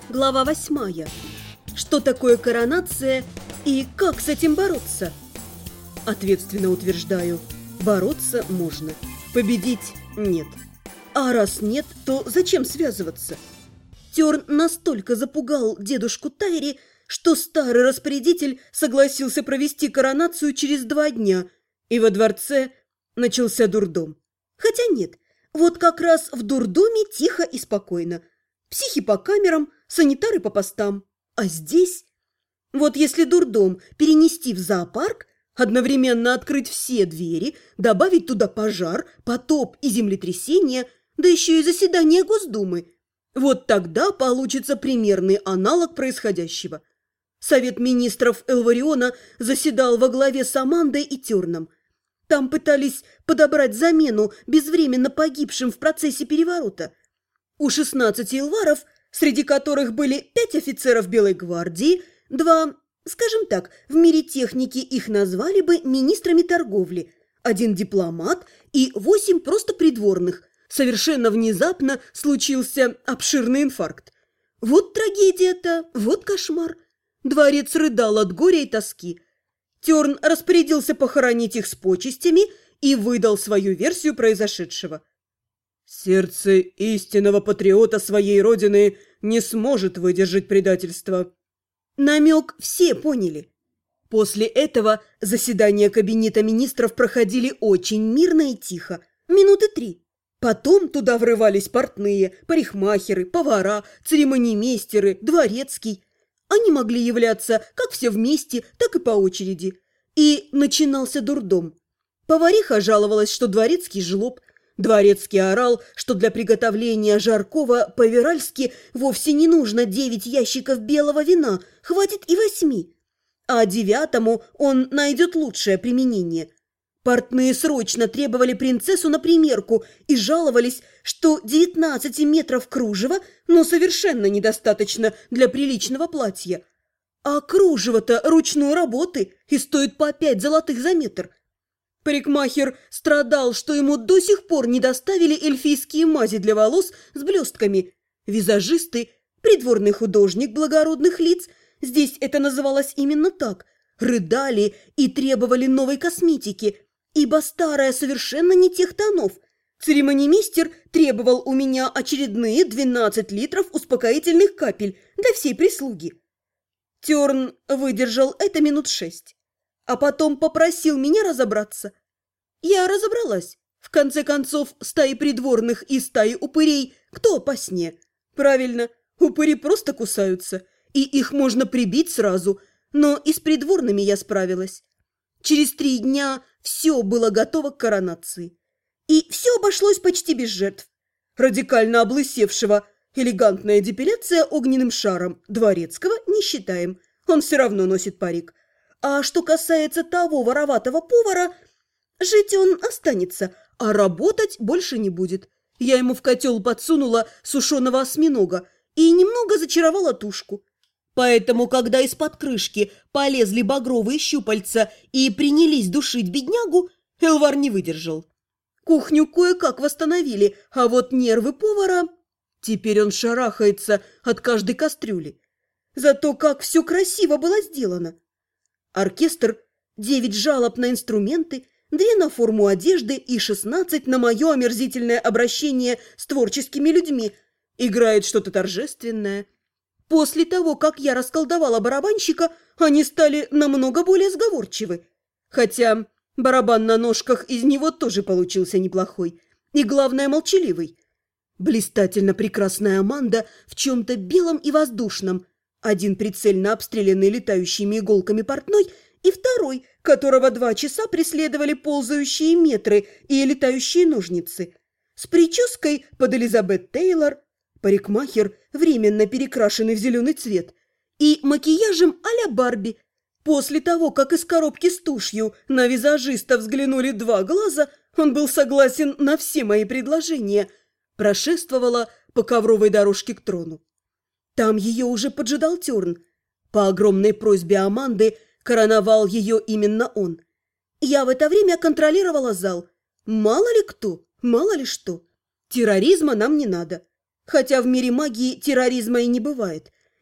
Глава 8. Что такое коронация и как с этим бороться? Ответственно утверждаю, бороться можно, победить нет. А раз нет, то зачем связываться? Терн настолько запугал дедушку Тайри, что старый распорядитель согласился провести коронацию через 2 дня, и во дворце начался дурдом. Хотя нет, вот как раз в дурдоме тихо и спокойно. Психи по камерам, санитары по постам. А здесь... Вот если дурдом перенести в зоопарк, одновременно открыть все двери, добавить туда пожар, потоп и землетрясение, да еще и заседание Госдумы, вот тогда получится примерный аналог происходящего. Совет министров Элвариона заседал во главе с Амандой и Терном. Там пытались подобрать замену безвременно погибшим в процессе переворота. У 16 элваров, среди которых были 5 офицеров Белой гвардии, 2, скажем так, в мире техники их назвали бы министрами торговли, 1 дипломат и 8 просто придворных, совершенно внезапно случился обширный инфаркт. Вот трагедия-то, вот кошмар. Дворец рыдал от горя и тоски. Терн распорядился похоронить их с почестями и выдал свою версию произошедшего. «Сердце истинного патриота своей родины не сможет выдержать предательства». Намек все поняли. После этого заседания кабинета министров проходили очень мирно и тихо, минуты 3. Потом туда врывались портные, парикмахеры, повара, церемонимейстеры, дворецкий. Они могли являться как все вместе, так и по очереди. И начинался дурдом. Повариха жаловалась, что дворецкий жлоб. Дворецкий орал, что для приготовления жаркого по-веральски вовсе не нужно 9 ящиков белого вина, хватит и 8. А 9-му он найдет лучшее применение. Портные срочно требовали принцессу на примерку и жаловались, что 19 метров кружева, но совершенно недостаточно для приличного платья. А кружево-то ручной работы и стоит по 5 золотых за метр. Парикмахер страдал, что ему до сих пор не доставили эльфийские мази для волос с блестками. Визажисты, придворный художник благородных лиц, здесь это называлось именно так, рыдали и требовали новой косметики, ибо старая совершенно не тех тонов. Церемонимейстер требовал у меня очередные 12 литров успокоительных капель для всей прислуги. Терн выдержал это минут 6. А потом попросил меня разобраться. Я разобралась. В конце концов, стаи придворных и стаи упырей кто опаснее? Правильно, упыри просто кусаются, и их можно прибить сразу, но и с придворными я справилась. Через 3 дня все было готово к коронации. И все обошлось почти без жертв. Радикально облысевшего, элегантная депиляция огненным шаром, дворецкого не считаем, он все равно носит парик. А что касается того вороватого повара, жить он останется, а работать больше не будет. Я ему в котел подсунула сушеного осьминога и немного зачаровала тушку. Поэтому, когда из-под крышки полезли багровые щупальца и принялись душить беднягу, Элвар не выдержал. Кухню кое-как восстановили, а вот нервы повара... Теперь он шарахается от каждой кастрюли. Зато как все красиво было сделано. Оркестр, 9 жалоб на инструменты, 2 на форму одежды и 16 на мое омерзительное обращение с творческими людьми. Играет что-то торжественное. После того, как я расколдовала барабанщика, они стали намного более сговорчивы. Хотя барабан на ножках из него тоже получился неплохой. И, главное, молчаливый. Блистательно прекрасная Аманда в чем-то белом и воздушном. Один прицельно обстрелянный летающими иголками портной, и второй, которого 2 часа преследовали ползающие метры и летающие ножницы. С прической под Элизабет Тейлор, парикмахер, временно перекрашенный в зеленый цвет, и макияжем а-ля Барби. После того, как из коробки с тушью на визажиста взглянули 2 глаза, он был согласен на все мои предложения. Прошествовала по ковровой дорожке к трону. Там ее уже поджидал Терн. По огромной просьбе Аманды короновал ее именно он. Я в это время контролировала зал. Мало ли кто, мало ли что. Терроризма нам не надо. Хотя в мире магии терроризма и не бывает.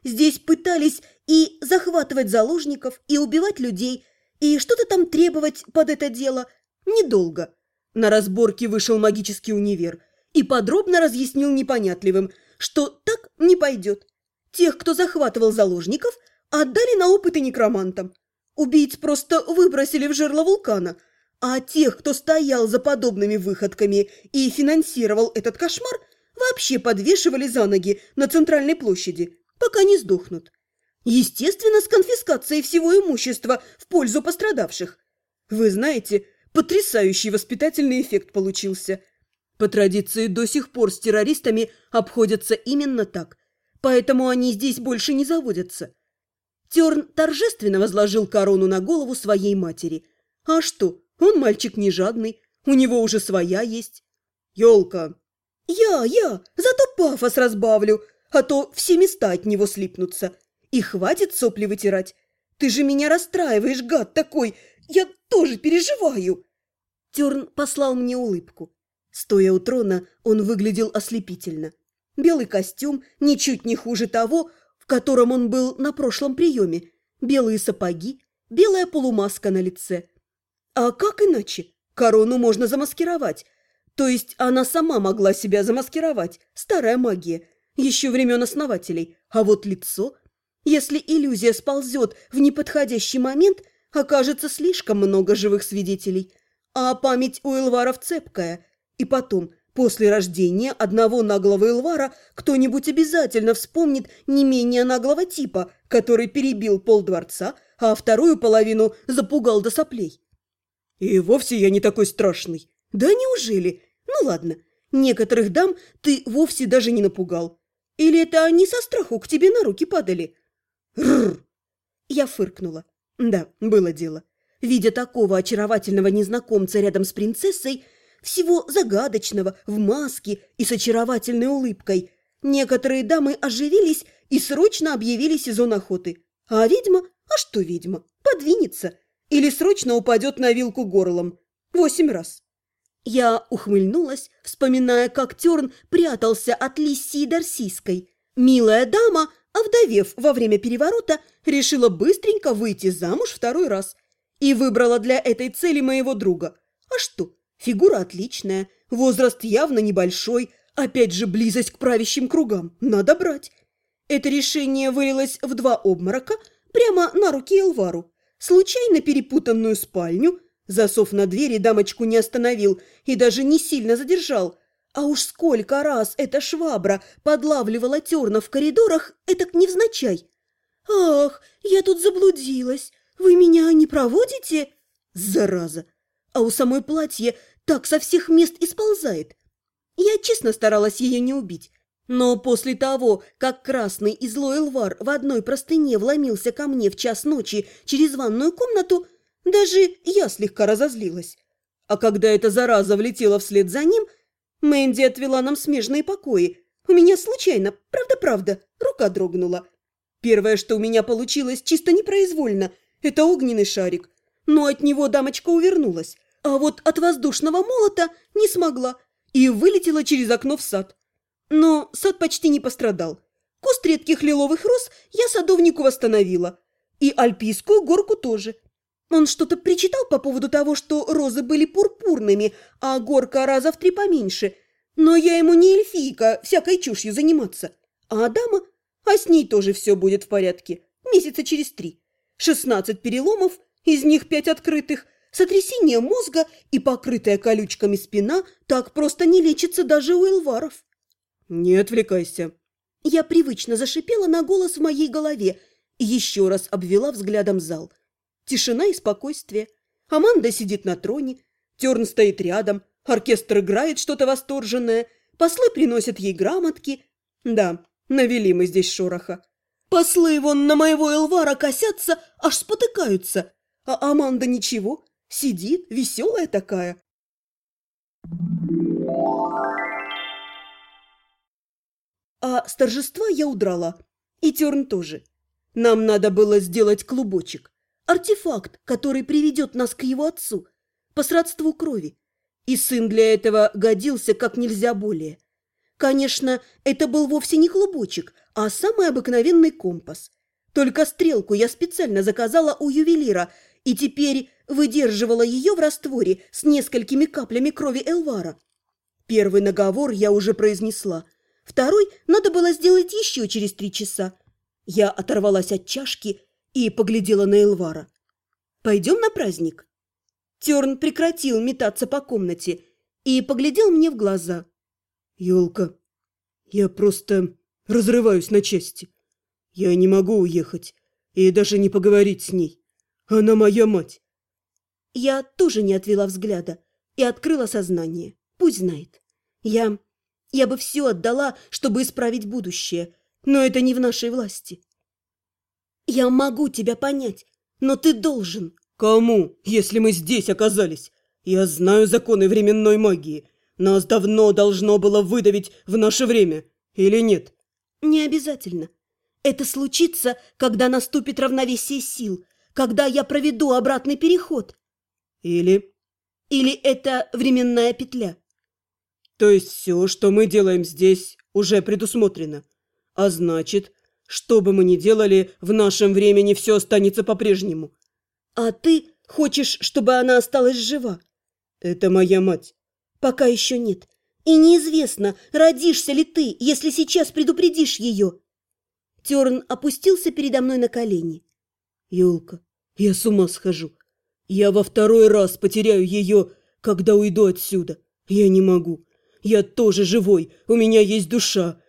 Здесь пытались и захватывать заложников, и убивать людей, и что-то там требовать под это дело. Недолго. На разборке вышел магический универ и подробно разъяснил непонятливым, что так не пойдет. Тех, кто захватывал заложников, отдали на опыты некромантам. Убийц просто выбросили в жерло вулкана, а тех, кто стоял за подобными выходками и финансировал этот кошмар, вообще подвешивали за ноги на центральной площади, пока не сдохнут. Естественно, с конфискацией всего имущества в пользу пострадавших. Вы знаете, потрясающий воспитательный эффект получился. По традиции до сих пор с террористами обходятся именно так, поэтому они здесь больше не заводятся. Терн торжественно возложил корону на голову своей матери. А что, он мальчик не жадный, у него уже своя есть. Ёлка. Я, зато пафос разбавлю, а то все места от него слипнутся. И хватит сопли вытирать. Ты же меня расстраиваешь, гад такой, я тоже переживаю. Терн послал мне улыбку. Стоя у трона, он выглядел ослепительно. Белый костюм ничуть не хуже того, в котором он был на прошлом приеме. Белые сапоги, белая полумаска на лице. А как иначе? Корону можно замаскировать. То есть она сама могла себя замаскировать. Старая магия. Еще времен основателей. А вот лицо... Если иллюзия сползет в неподходящий момент, окажется слишком много живых свидетелей. А память у эльваров цепкая. И потом, после рождения одного наглого эльвара, кто-нибудь обязательно вспомнит не менее наглого типа, который перебил полдворца, а вторую половину запугал до соплей. И вовсе я не такой страшный. Да неужели? Ну ладно, некоторых дам ты вовсе даже не напугал. Или это они со страху к тебе на руки падали? Рррр! Я фыркнула. Да, было дело. Видя такого очаровательного незнакомца рядом с принцессой, всего загадочного, в маске и с очаровательной улыбкой, некоторые дамы оживились и срочно объявили сезон охоты. А ведьма? А что ведьма? Подвинется. Или срочно упадет на вилку горлом. 8 раз. Я ухмыльнулась, вспоминая, как Терн прятался от Лиссии Дарсийской. Милая дама, овдовев во время переворота, решила быстренько выйти замуж 2-й раз и выбрала для этой цели моего друга. А что? Фигура отличная, возраст явно небольшой, опять же близость к правящим кругам. Надо брать. Это решение вылилось в 2 обморока прямо на руки Эльвару. Случайно перепутанную спальню, засов на двери дамочку не остановил и даже не сильно задержал. А уж сколько раз эта швабра подлавливала Терна в коридорах, этак невзначай. «Ах, я тут заблудилась. Вы меня не проводите?» Зараза! А у самой платье так со всех мест и сползает. Я честно старалась ее не убить. Но после того, как красный и злой эльвар в одной простыне вломился ко мне в час ночи через ванную комнату, даже я слегка разозлилась. А когда эта зараза влетела вслед за ним, Мэнди отвела нам смежные покои. У меня случайно, правда-правда, рука дрогнула. Первое, что у меня получилось чисто непроизвольно, это огненный шарик. Но от него дамочка увернулась, а вот от воздушного молота не смогла и вылетела через окно в сад. Но сад почти не пострадал. Куст редких лиловых роз я садовнику восстановила. И альпийскую горку тоже. Он что-то причитал по поводу того, что розы были пурпурными, а горка раза в 3 поменьше. Но я ему не эльфийка всякой чушью заниматься. А дама? А с ней тоже все будет в порядке. Месяца через 3. 16 переломов, из них 5 открытых. Сотрясение мозга и покрытая колючками спина так просто не лечится даже у эльваров. «Не отвлекайся». Я привычно зашипела на голос в моей голове и еще раз обвела взглядом зал. Тишина и спокойствие. Аманда сидит на троне, Терн стоит рядом, оркестр играет что-то восторженное, послы приносят ей грамотки. Да, навели мы здесь шороха. Послы вон на моего эльвара косятся, аж спотыкаются. А Аманда ничего, сидит, веселая такая. А с торжества я удрала. И Терн тоже. Нам надо было сделать клубочек. Артефакт, который приведет нас к его отцу. По сродству крови. И сын для этого годился как нельзя более. Конечно, это был вовсе не клубочек, а самый обыкновенный компас. Только стрелку я специально заказала у ювелира и теперь выдерживала ее в растворе с несколькими каплями крови Элвара. Первый наговор я уже произнесла. Второй надо было сделать еще через 3 часа. Я оторвалась от чашки и поглядела на Элвара. «Пойдем на праздник?» Терн прекратил метаться по комнате и поглядел мне в глаза. «Елка, я просто разрываюсь на части. Я не могу уехать и даже не поговорить с ней. Она моя мать». Я тоже не отвела взгляда и открыла сознание. Пусть знает. Я бы все отдала, чтобы исправить будущее, но это не в нашей власти. Я могу тебя понять, но ты должен. Кому, если мы здесь оказались? Я знаю законы временной магии. Нас давно должно было выдавить в наше время, или нет? Не обязательно. Это случится, когда наступит равновесие сил, когда я проведу обратный переход. Или это временная петля. То есть все, что мы делаем здесь, уже предусмотрено. А значит, что бы мы ни делали, в нашем времени все останется по-прежнему. А ты хочешь, чтобы она осталась жива? Это моя мать. Пока еще нет. И неизвестно, родишься ли ты, если сейчас предупредишь ее. Терн опустился передо мной на колени. Ёлка, я с ума схожу. Я во 2-й раз потеряю ее, когда уйду отсюда. Я не могу. Я тоже живой. У меня есть душа.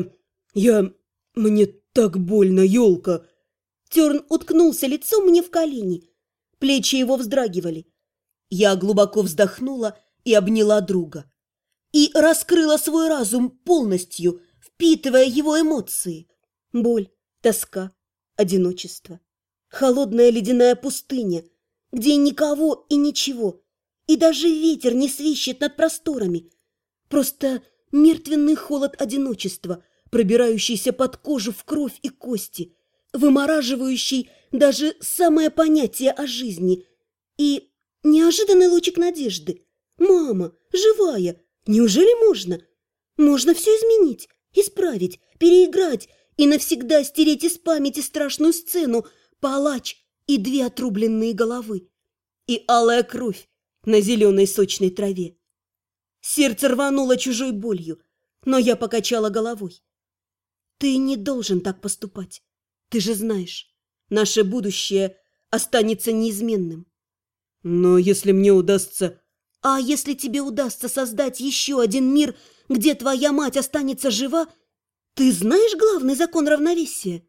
Мне так больно, Ёлка. Терн уткнулся лицом мне в колени. Плечи его вздрагивали. Я глубоко вздохнула и обняла друга. И раскрыла свой разум полностью, впитывая его эмоции. Боль, тоска, одиночество. Холодная ледяная пустыня, где никого и ничего. И даже ветер не свищет над просторами. Просто мертвенный холод одиночества, пробирающийся под кожу в кровь и кости, вымораживающий даже самое понятие о жизни. И неожиданный лучик надежды. Мама, живая, неужели можно? Можно все изменить, исправить, переиграть и навсегда стереть из памяти страшную сцену, палач и 2 отрубленные головы. И алая кровь на зеленой сочной траве. Сердце рвануло чужой болью, но я покачала головой. Ты не должен так поступать. Ты же знаешь, наше будущее останется неизменным. Но если мне удастся... А если тебе удастся создать еще один мир, где твоя мать останется жива, ты знаешь главный закон равновесия?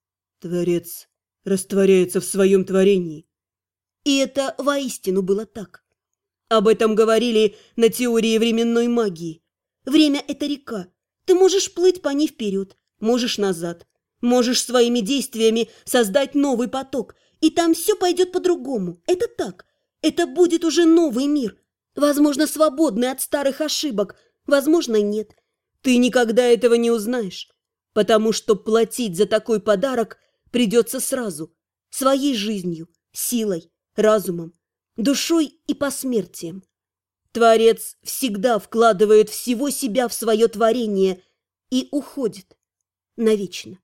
Творец растворяется в своем творении. И это воистину было так. Об этом говорили на теории временной магии. Время – это река. Ты можешь плыть по ней вперед, можешь назад. Можешь своими действиями создать новый поток, и там все пойдет по-другому. Это так. Это будет уже новый мир. Возможно, свободный от старых ошибок. Возможно, нет. Ты никогда этого не узнаешь. Потому что платить за такой подарок придется сразу. Своей жизнью, силой, разумом, душой и посмертием. Творец всегда вкладывает всего себя в свое творение и уходит навечно.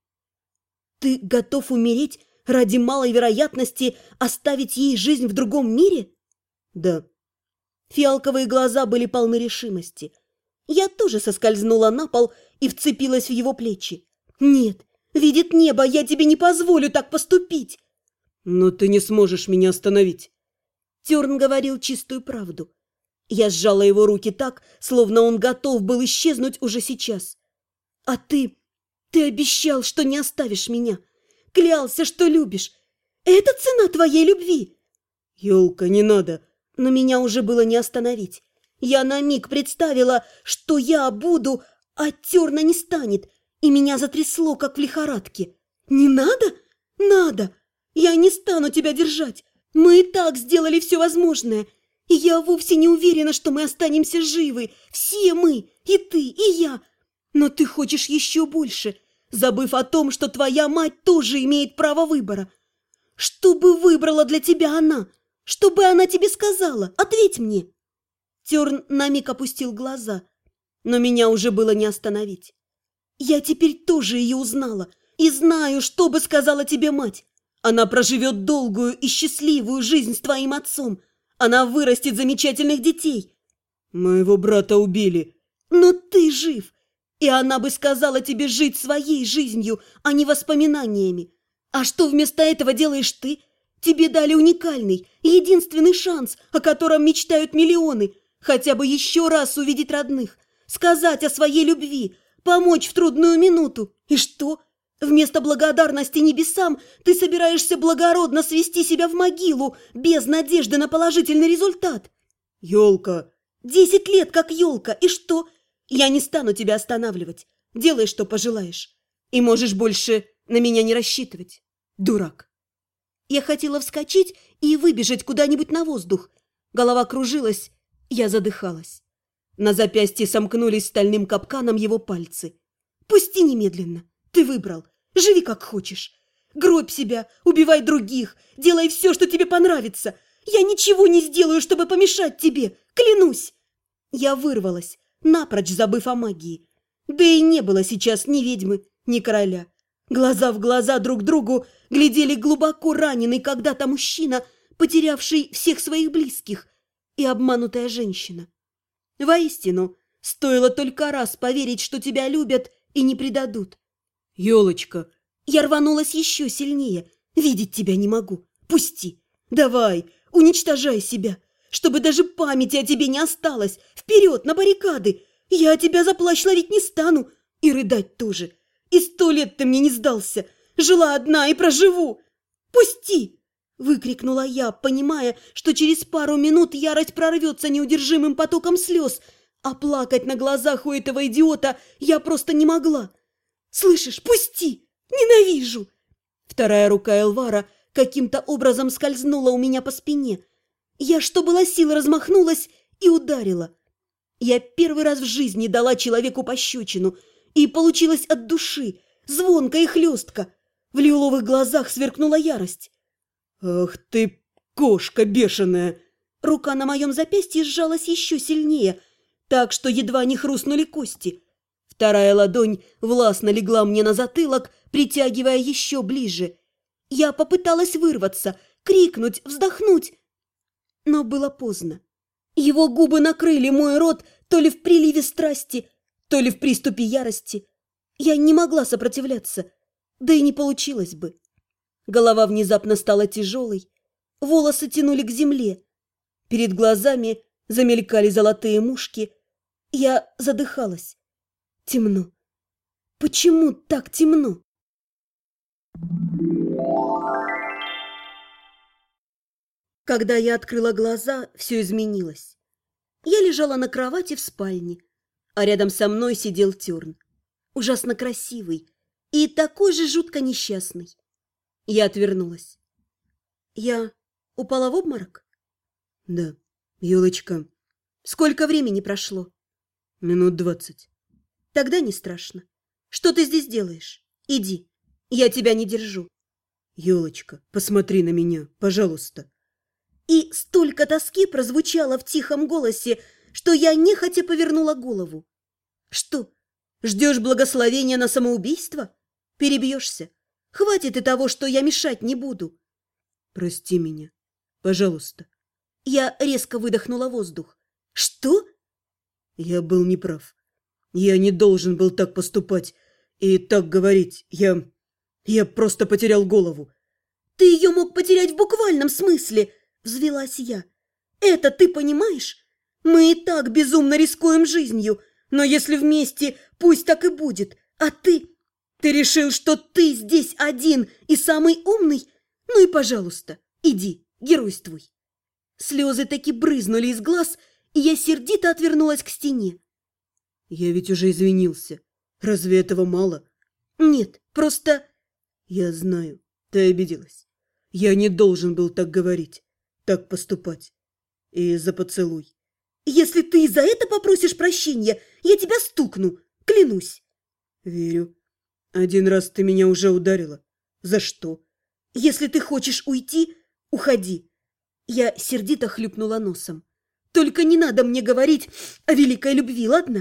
Ты готов умереть ради малой вероятности оставить ей жизнь в другом мире? Да. Фиалковые глаза были полны решимости. Я тоже соскользнула на пол и вцепилась в его плечи. Нет, видит небо, я тебе не позволю так поступить. Но ты не сможешь меня остановить. Терн говорил чистую правду. Я сжала его руки так, словно он готов был исчезнуть уже сейчас. А ты обещал, что не оставишь меня. Клялся, что любишь. Это цена твоей любви. Ёлка, не надо. Но меня уже было не остановить. Я на миг представила, что я буду, а Терна не станет, и меня затрясло, как в лихорадке. Не надо? Надо. Я не стану тебя держать. Мы и так сделали все возможное. И я вовсе не уверена, что мы останемся живы. Все мы, и ты, и я. Но ты хочешь еще больше, забыв о том, что твоя мать тоже имеет право выбора. Что бы выбрала для тебя она? Что бы она тебе сказала? Ответь мне. Терн на миг опустил глаза. Но меня уже было не остановить. Я теперь тоже ее узнала и знаю, что бы сказала тебе мать. Она проживет долгую и счастливую жизнь с твоим отцом. Она вырастет замечательных детей. Моего брата убили. Но ты жив. И она бы сказала тебе жить своей жизнью, а не воспоминаниями. А что вместо этого делаешь ты? Тебе дали уникальный, единственный шанс, о котором мечтают миллионы. Хотя бы еще раз увидеть родных, сказать о своей любви, помочь в трудную минуту. И что? Вместо благодарности небесам ты собираешься благородно свести себя в могилу, без надежды на положительный результат. Ёлка. 10 лет как ёлка. И что? Я не стану тебя останавливать. Делай, что пожелаешь. И можешь больше на меня не рассчитывать. Дурак. Я хотела вскочить и выбежать куда-нибудь на воздух. Голова кружилась, я задыхалась. На запястье сомкнулись стальным капканом его пальцы. Пусти немедленно. Ты выбрал. Живи как хочешь. Гробь себя, убивай других, делай все, что тебе понравится. Я ничего не сделаю, чтобы помешать тебе, клянусь. Я вырвалась, напрочь забыв о магии. Да и не было сейчас ни ведьмы, ни короля. Глаза в глаза друг другу глядели глубоко раненый когда-то мужчина, потерявший всех своих близких, и обманутая женщина. Воистину, стоило только раз поверить, что тебя любят и не предадут. Ёлочка, я рванулась еще сильнее. Видеть тебя не могу. Пусти. Давай, уничтожай себя, чтобы даже памяти о тебе не осталось. Вперед, на баррикады. Я тебя за плащ ловить не стану. И рыдать тоже. И 100 лет ты мне не сдался. Жила одна и проживу. Пусти! Выкрикнула я, понимая, что через пару минут ярость прорвется неудержимым потоком слез, а плакать на глазах у этого идиота я просто не могла. «Слышишь, пусти! Ненавижу!» Вторая рука Элвара каким-то образом скользнула у меня по спине. Я, что было сил, размахнулась и ударила. Я первый раз в жизни дала человеку пощечину, и получилось от души, звонко и хлестко. В лиловых глазах сверкнула ярость. «Ах ты, кошка бешеная!» Рука на моем запястье сжалась еще сильнее, так что едва не хрустнули кости. Вторая ладонь властно легла мне на затылок, притягивая еще ближе. Я попыталась вырваться, крикнуть, вздохнуть, но было поздно. Его губы накрыли мой рот то ли в приливе страсти, то ли в приступе ярости. Я не могла сопротивляться, да и не получилось бы. Голова внезапно стала тяжелой, волосы тянули к земле. Перед глазами замелькали золотые мушки. Я задыхалась. Темно. Почему так темно? Когда я открыла глаза, все изменилось. Я лежала на кровати в спальне, а рядом со мной сидел Терн. Ужасно красивый и такой же жутко несчастный. Я отвернулась. Я упала в обморок? Да, Юлочка. Сколько времени прошло? Минут 20. Тогда не страшно. Что ты здесь делаешь? Иди, я тебя не держу. Ёлочка, посмотри на меня, пожалуйста. И столько тоски прозвучало в тихом голосе, что я нехотя повернула голову. Что, ждешь благословения на самоубийство? Перебьешься. Хватит и того, что я мешать не буду. Прости меня, пожалуйста. Я резко выдохнула воздух. Что? Я был неправ. Я не должен был так поступать и так говорить. Я просто потерял голову. Ты ее мог потерять в буквальном смысле, взвилась я. Это ты понимаешь? Мы и так безумно рискуем жизнью, но если вместе, пусть так и будет. А ты решил, что ты здесь один и самый умный? Ну и пожалуйста, иди, геройствуй. Слезы таки брызнули из глаз, и я сердито отвернулась к стене. Я ведь уже извинился. Разве этого мало? Нет, просто... Я знаю, ты обиделась. Я не должен был так говорить, так поступать. И за поцелуй. Если ты за это попросишь прощения, я тебя стукну, клянусь. Верю. Один раз ты меня уже ударила. За что? Если ты хочешь уйти, уходи. Я сердито хлюпнула носом. Только не надо мне говорить о великой любви, ладно?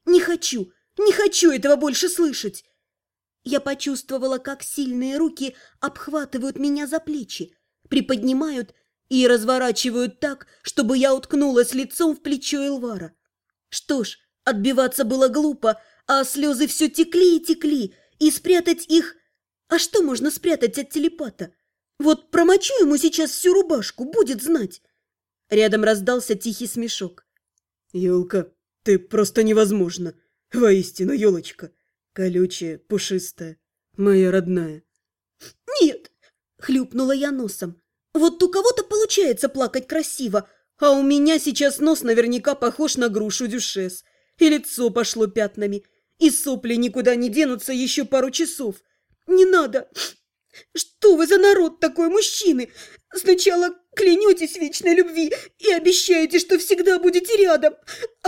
Не хочу, не хочу этого больше слышать. Я почувствовала, как сильные руки обхватывают меня за плечи, приподнимают и разворачивают так, чтобы я уткнулась лицом в плечо Эльвара. Что ж, отбиваться было глупо, а слезы все текли и текли, и спрятать их... А что можно спрятать от телепата? Вот промочу ему сейчас всю рубашку, будет знать. Рядом раздался тихий смешок. Ёлка, ты просто невозможна. Воистину, ёлочка. Колючая, пушистая, моя родная. Нет, хлюпнула я носом. Вот у кого-то получается плакать красиво, а у меня сейчас нос наверняка похож на грушу дюшес. И лицо пошло пятнами, и сопли никуда не денутся еще пару часов. Не надо. Что вы за народ такой, мужчины? Сначала клянетесь в вечной любви и обещаете, что всегда будете рядом, а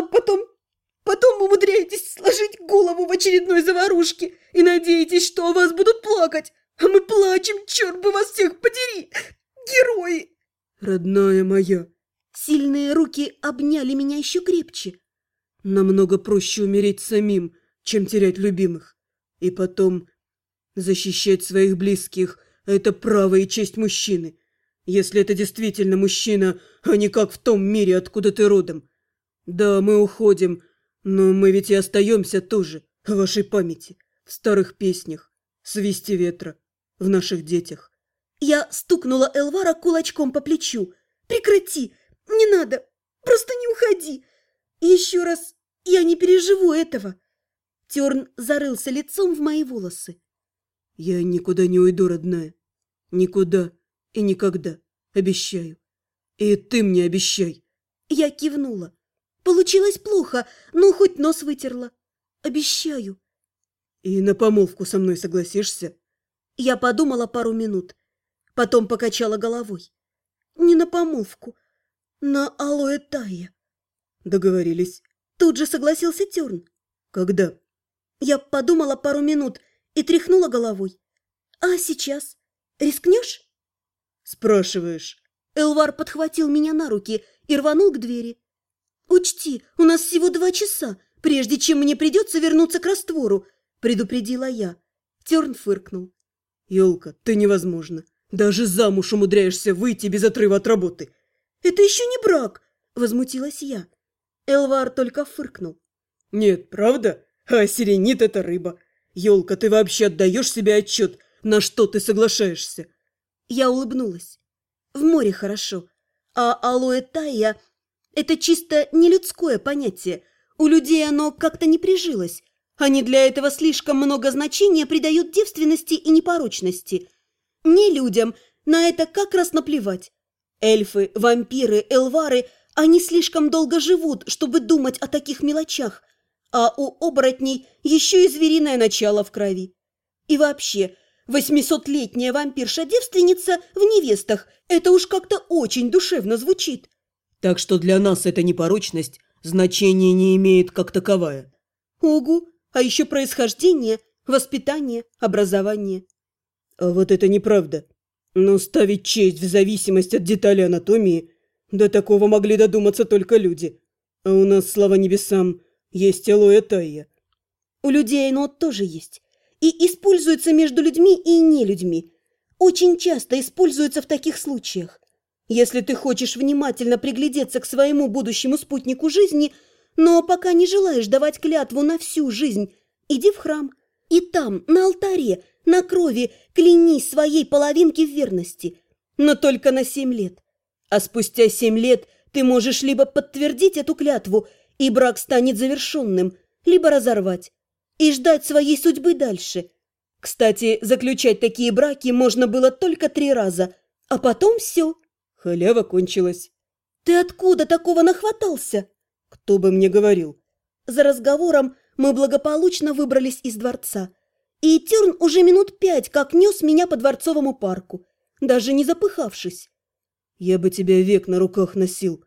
потом умудряетесь сложить голову в очередной заварушке и надеетесь, что о вас будут плакать. А мы плачем, черт бы вас всех подери! Герои! Родная моя. Сильные руки обняли меня еще крепче. Намного проще умереть самим, чем терять любимых. И потом защищать своих близких – это право и честь мужчины. Если это действительно мужчина, а не как в том мире, откуда ты родом. Да, мы уходим, но мы ведь и остаемся тоже в вашей памяти, в старых песнях, в свисте ветра, в наших детях. Я стукнула Эльвара кулачком по плечу. «Прекрати! Не надо! Просто не уходи! Еще раз я не переживу этого!» Терн зарылся лицом в мои волосы. Я никуда не уйду, родная. Никуда и никогда. Обещаю. И ты мне обещай. Я кивнула. Получилось плохо, но хоть нос вытерла. Обещаю. И на помолвку со мной согласишься? Я подумала пару минут. Потом покачала головой. Не на помолвку, на алоэ Тайя. Договорились. Тут же согласился Терн. Когда? Я подумала пару минут и тряхнула головой. А сейчас? Рискнешь? Спрашиваешь. Эльвар подхватил меня на руки и рванул к двери. «Учти, у нас всего 2 часа, прежде чем мне придется вернуться к раствору», предупредила я. Терн фыркнул. Ёлка, ты невозможна. Даже замуж умудряешься выйти без отрыва от работы. «Это еще не брак», возмутилась я. Эльвар только фыркнул. Нет, правда? А сиренит – это рыба. Ёлка, ты вообще отдаешь себе отчет, на что ты соглашаешься? Я улыбнулась. В море хорошо, а алоэ Тайя – это чисто нелюдское понятие. У людей оно как-то не прижилось. Они для этого слишком много значения придают девственности и непорочности. Не людям на это как раз наплевать. Эльфы, вампиры, эльвары – они слишком долго живут, чтобы думать о таких мелочах. А у оборотней еще и звериное начало в крови. И вообще, 800-летняя вампирша-девственница в невестах – это уж как-то очень душевно звучит. Так что для нас эта непорочность значения не имеет как таковая. Огу, а еще происхождение, воспитание, образование. А вот это неправда. Но ставить честь в зависимость от деталей анатомии – до такого могли додуматься только люди. А у нас, слава небесам, есть алоэ Тайя. У людей оно тоже есть. И используется между людьми и нелюдьми. Очень часто используется в таких случаях. Если ты хочешь внимательно приглядеться к своему будущему спутнику жизни, но пока не желаешь давать клятву на всю жизнь, иди в храм. И там, на алтаре, на крови, клянись своей половинке в верности. Но только на 7 лет. А спустя 7 лет ты можешь либо подтвердить эту клятву, и брак станет завершенным, либо разорвать и ждать своей судьбы дальше. Кстати, заключать такие браки можно было только 3 раза, а потом все. Халява кончилась. Ты откуда такого нахватался? Кто бы мне говорил? За разговором мы благополучно выбрались из дворца, и Терн уже минут 5 как нес меня по Дворцовому парку, даже не запыхавшись. Я бы тебя век на руках носил.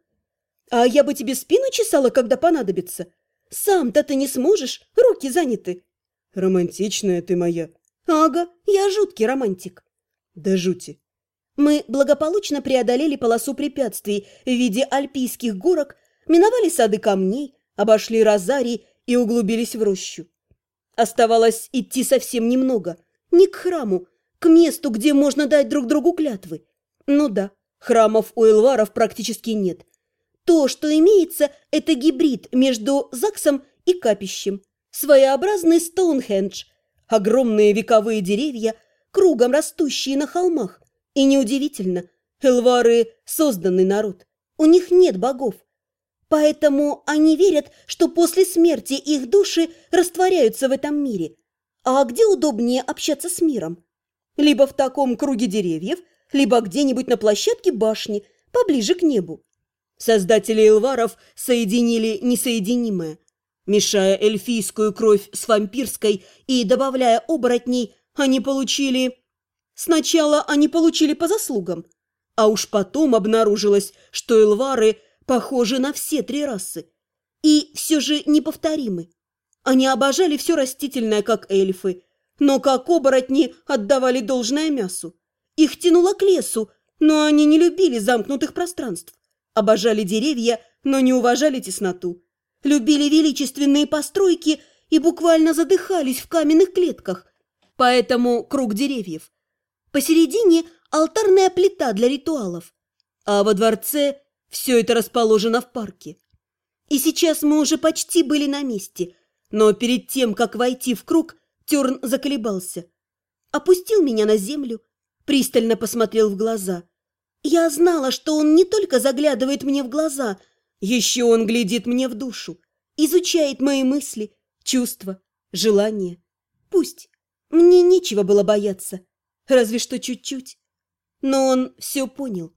А я бы тебе спину чесала, когда понадобится. Сам-то ты не сможешь, руки заняты. Романтичная ты моя. Ага, я жуткий романтик. Да жути. Мы благополучно преодолели полосу препятствий в виде альпийских горок, миновали сады камней, обошли розарий и углубились в рощу. Оставалось идти совсем немного, не к храму, к месту, где можно дать друг другу клятвы. Ну да, храмов у эльваров практически нет. То, что имеется, это гибрид между ЗАГСом и капищем. Своеобразный Стоунхендж. Огромные вековые деревья, кругом растущие на холмах. И неудивительно, эльвары – созданный народ. У них нет богов. Поэтому они верят, что после смерти их души растворяются в этом мире. А где удобнее общаться с миром? Либо в таком круге деревьев, либо где-нибудь на площадке башни, поближе к небу. Создатели эльваров соединили несоединимое. Мешая эльфийскую кровь с вампирской и добавляя оборотней, они получили... Сначала они получили по заслугам, а уж потом обнаружилось, что эльвары похожи на все три расы. И все же неповторимы. Они обожали все растительное, как эльфы, но как оборотни отдавали должное мясу. Их тянуло к лесу, но они не любили замкнутых пространств. Обожали деревья, но не уважали тесноту. Любили величественные постройки и буквально задыхались в каменных клетках. Поэтому круг деревьев. Посередине алтарная плита для ритуалов. А во дворце все это расположено в парке. И сейчас мы уже почти были на месте. Но перед тем, как войти в круг, Терн заколебался. Опустил меня на землю, пристально посмотрел в глаза. Я знала, что он не только заглядывает мне в глаза, еще он глядит мне в душу, изучает мои мысли, чувства, желания. Пусть. Мне нечего было бояться, разве что чуть-чуть. Но он все понял.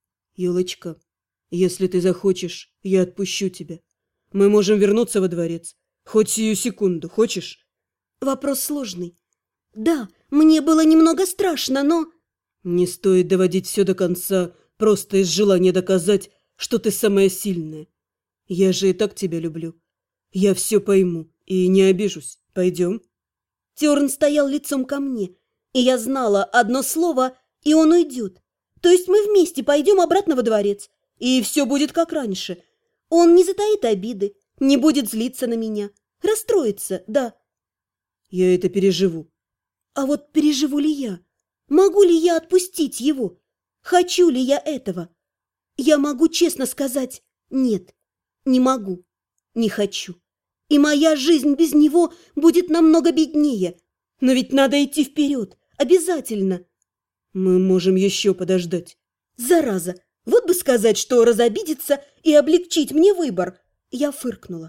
Ёлочка, если ты захочешь, я отпущу тебя. Мы можем вернуться во дворец. Хоть сию секунду, хочешь? Вопрос сложный. Да, мне было немного страшно, но... Не стоит доводить все до конца, просто из желания доказать, что ты самая сильная. Я же и так тебя люблю. Я все пойму и не обижусь. Пойдем? Терн стоял лицом ко мне, и я знала одно слово, и он уйдет. То есть мы вместе пойдем обратно во дворец, и все будет как раньше. Он не затаит обиды, не будет злиться на меня, расстроится, да. Я это переживу. А вот переживу ли я? Могу ли я отпустить его? Хочу ли я этого? Я могу честно сказать «нет». Не могу, не хочу. И моя жизнь без него будет намного беднее. Но ведь надо идти вперед, обязательно. Мы можем еще подождать. Зараза, вот бы сказать, что разобидеться и облегчить мне выбор. Я фыркнула.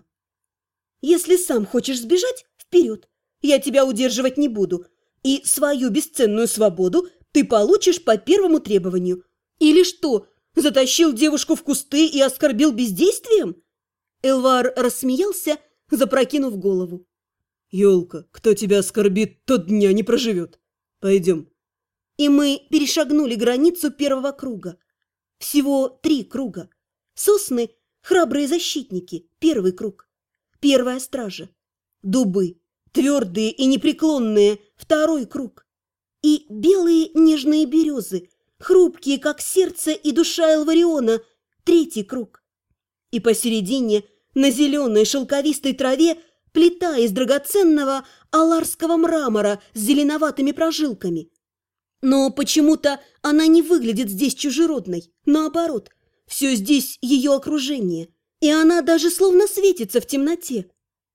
Если сам хочешь сбежать, вперед. Я тебя удерживать не буду. И свою бесценную свободу ты получишь по первому требованию. Или что, затащил девушку в кусты и оскорбил бездействием? Эльвар рассмеялся, запрокинув голову. Ёлка, кто тебя оскорбит, тот дня не проживет. Пойдем. И мы перешагнули границу первого круга. Всего 3 круга. Сосны – храбрые защитники, первый круг. Первая стража. Дубы, твердые и непреклонные, второй круг. И белые нежные березы, хрупкие, как сердце и душа Элвариона, третий круг. И посередине, на зеленой шелковистой траве, плита из драгоценного аларского мрамора с зеленоватыми прожилками. Но почему-то она не выглядит здесь чужеродной. Наоборот, все здесь ее окружение, и она даже словно светится в темноте.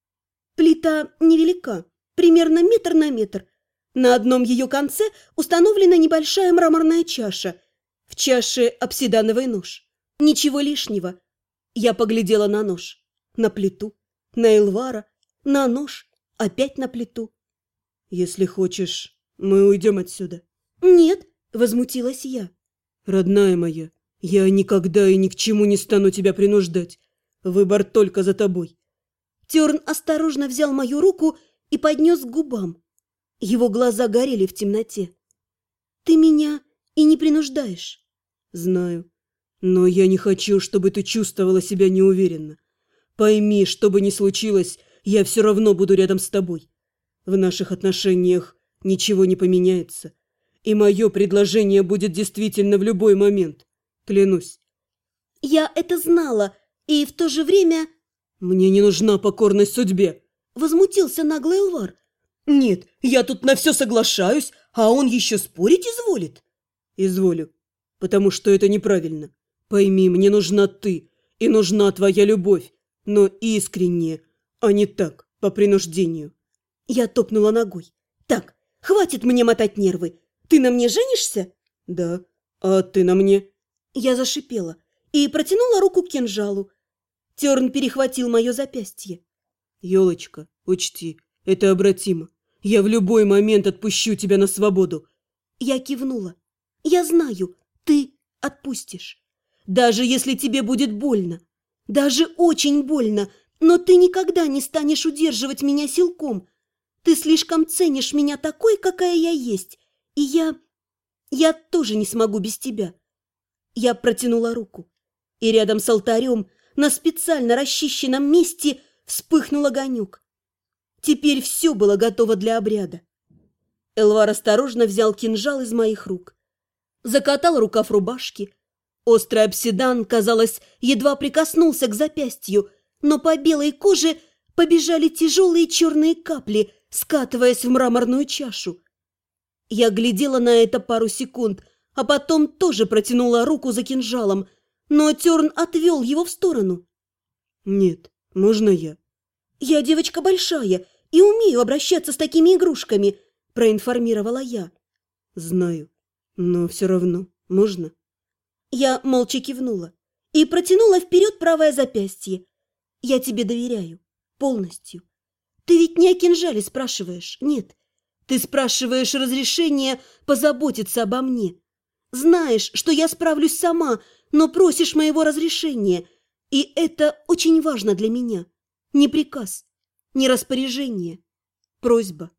Плита невелика, примерно метр на метр. На одном ее конце установлена небольшая мраморная чаша. В чаше обсидановый нож. Ничего лишнего. Я поглядела на нож, на плиту, на Эльвара, на нож, опять на плиту. Если хочешь, мы уйдем отсюда. «Нет», — возмутилась я. «Родная моя, я никогда и ни к чему не стану тебя принуждать. Выбор только за тобой». Терн осторожно взял мою руку и поднес к губам. Его глаза горели в темноте. «Ты меня и не принуждаешь». «Знаю, но я не хочу, чтобы ты чувствовала себя неуверенно. Пойми, что бы ни случилось, я все равно буду рядом с тобой. В наших отношениях ничего не поменяется. И мое предложение будет действительно в любой момент. Клянусь». Я это знала, и в то же время Мне не нужна покорность судьбе. Возмутился наглый Элвар. Нет, я тут на все соглашаюсь, а он еще спорить изволит. Изволю, потому что это неправильно. Пойми, мне нужна ты, и нужна твоя любовь, но искренне, а не так, по принуждению. Я топнула ногой. Так, хватит мне мотать нервы. Ты на мне женишься? Да, а ты на мне? Я зашипела и протянула руку к кинжалу. Терн перехватил мое запястье. Ёлочка, учти, это обратимо. Я в любой момент отпущу тебя на свободу. Я кивнула. Я знаю, ты отпустишь. Даже если тебе будет больно. Даже очень больно. Но ты никогда не станешь удерживать меня силком. Ты слишком ценишь меня такой, какая я есть. И я тоже не смогу без тебя. Я протянула руку. И рядом с алтарем, на специально расчищенном месте, вспыхнул огонек. Теперь все было готово для обряда. Элвар осторожно взял кинжал из моих рук. Закатал рукав рубашки. Острый обсидан, казалось, едва прикоснулся к запястью, но по белой коже побежали тяжелые черные капли, скатываясь в мраморную чашу. Я глядела на это пару секунд, а потом тоже протянула руку за кинжалом, но Терн отвел его в сторону. Нет, можно я? Я девочка большая и умею обращаться с такими игрушками, проинформировала я. Знаю, но все равно можно? Я молча кивнула и протянула вперед правое запястье. Я тебе доверяю. Полностью. Ты ведь не о кинжале спрашиваешь, нет. Ты спрашиваешь разрешения позаботиться обо мне. Знаешь, что я справлюсь сама, но просишь моего разрешения. И это очень важно для меня. Не приказ, не распоряжение. Просьба.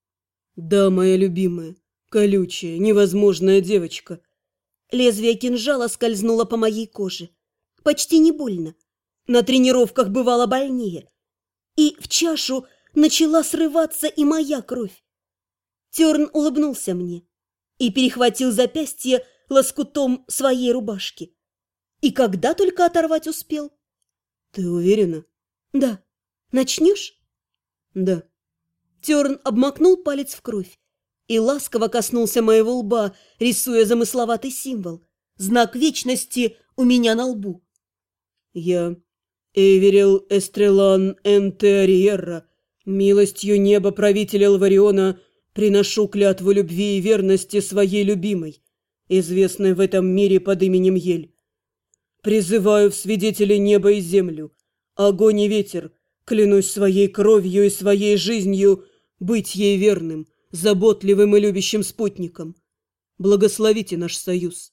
Да, моя любимая, колючая, невозможная девочка. Лезвие кинжала скользнуло по моей коже. Почти не больно. На тренировках бывало больнее. И в чашу начала срываться и моя кровь. Терн улыбнулся мне и перехватил запястье лоскутом своей рубашки. И когда только оторвать успел. Ты уверена? Да. Начнешь? Да. Терн обмакнул палец в кровь и ласково коснулся моего лба, рисуя замысловатый символ. Знак вечности у меня на лбу. Я, Эйверил Эстрелан Энте Ариерра, милостью неба правителя Элвариона, приношу клятву любви и верности своей любимой, известной в этом мире под именем Ель. Призываю в свидетели небо и землю, огонь и ветер, клянусь своей кровью и своей жизнью быть ей верным, заботливым и любящим спутником. Благословите наш союз.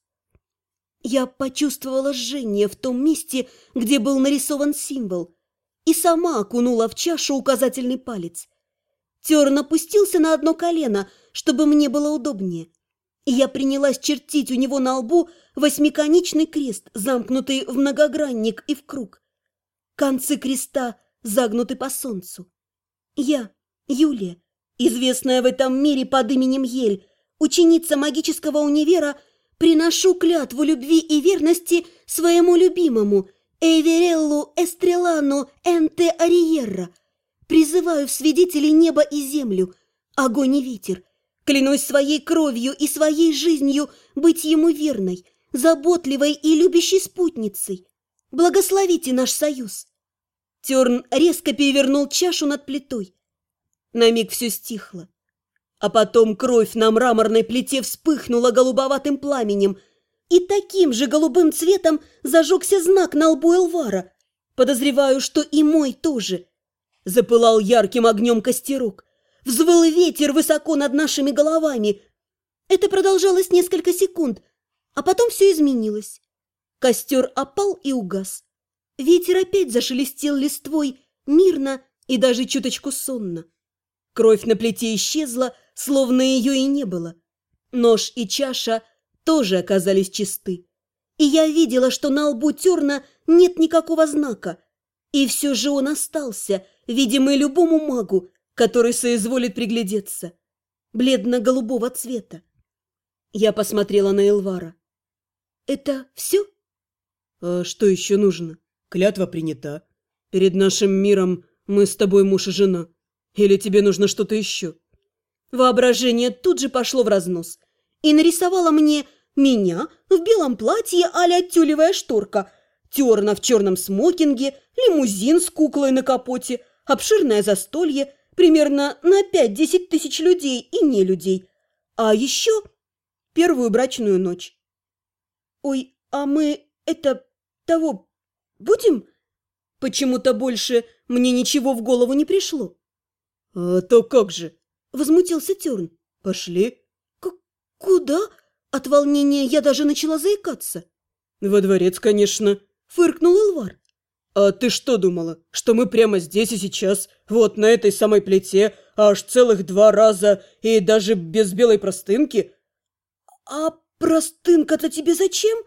Я почувствовала жжение в том месте, где был нарисован символ, и сама окунула в чашу указательный палец. Терн опустился на одно колено, чтобы мне было удобнее, и я принялась чертить у него на лбу восьмиконечный крест, замкнутый в многогранник и в круг. Концы креста загнуты по солнцу. Я, Юлия, известная в этом мире под именем Ель, ученица магического универа, приношу клятву любви и верности своему любимому Эйвереллу Эстрелану Энте Ариерра. Призываю в свидетели небо и землю, огонь и ветер. Клянусь своей кровью и своей жизнью быть ему верной, заботливой и любящей спутницей. Благословите наш союз. Терн резко перевернул чашу над плитой. На миг все стихло. А потом кровь на мраморной плите вспыхнула голубоватым пламенем, и таким же голубым цветом зажегся знак на лбу Элвара. Подозреваю, что и мой тоже. Запылал ярким огнем костерок. Взвыл ветер высоко над нашими головами. Это продолжалось несколько секунд, а потом все изменилось. Костер опал и угас. Ветер опять зашелестел листвой, мирно и даже чуточку сонно. Кровь на плите исчезла, словно ее и не было. Нож и чаша тоже оказались чисты. И я видела, что на лбу Терна нет никакого знака. И все же он остался, видимый любому магу, который соизволит приглядеться. Бледно-голубого цвета. Я посмотрела на Элвара. «Это все?» А что еще нужно? Клятва принята. Перед нашим миром мы с тобой муж и жена. Или тебе нужно что-то еще?» Воображение тут же пошло в разнос и нарисовало мне меня в белом платье а-ля тюлевая шторка, Терна в черном смокинге, лимузин с куклой на капоте, обширное застолье, примерно на 5-10 тысяч людей и не людей, а еще первую брачную ночь. «Ой, а мы того будем?» Почему-то больше мне ничего в голову не пришло. «А то как же?» – возмутился Терн. «Пошли». «Куда?» От волнения я даже начала заикаться. «Во дворец, конечно», – фыркнул Элвар. «А ты что думала, что мы прямо здесь и сейчас, вот на этой самой плите, аж целых 2 раза и даже без белой простынки?» «А простынка-то тебе зачем?»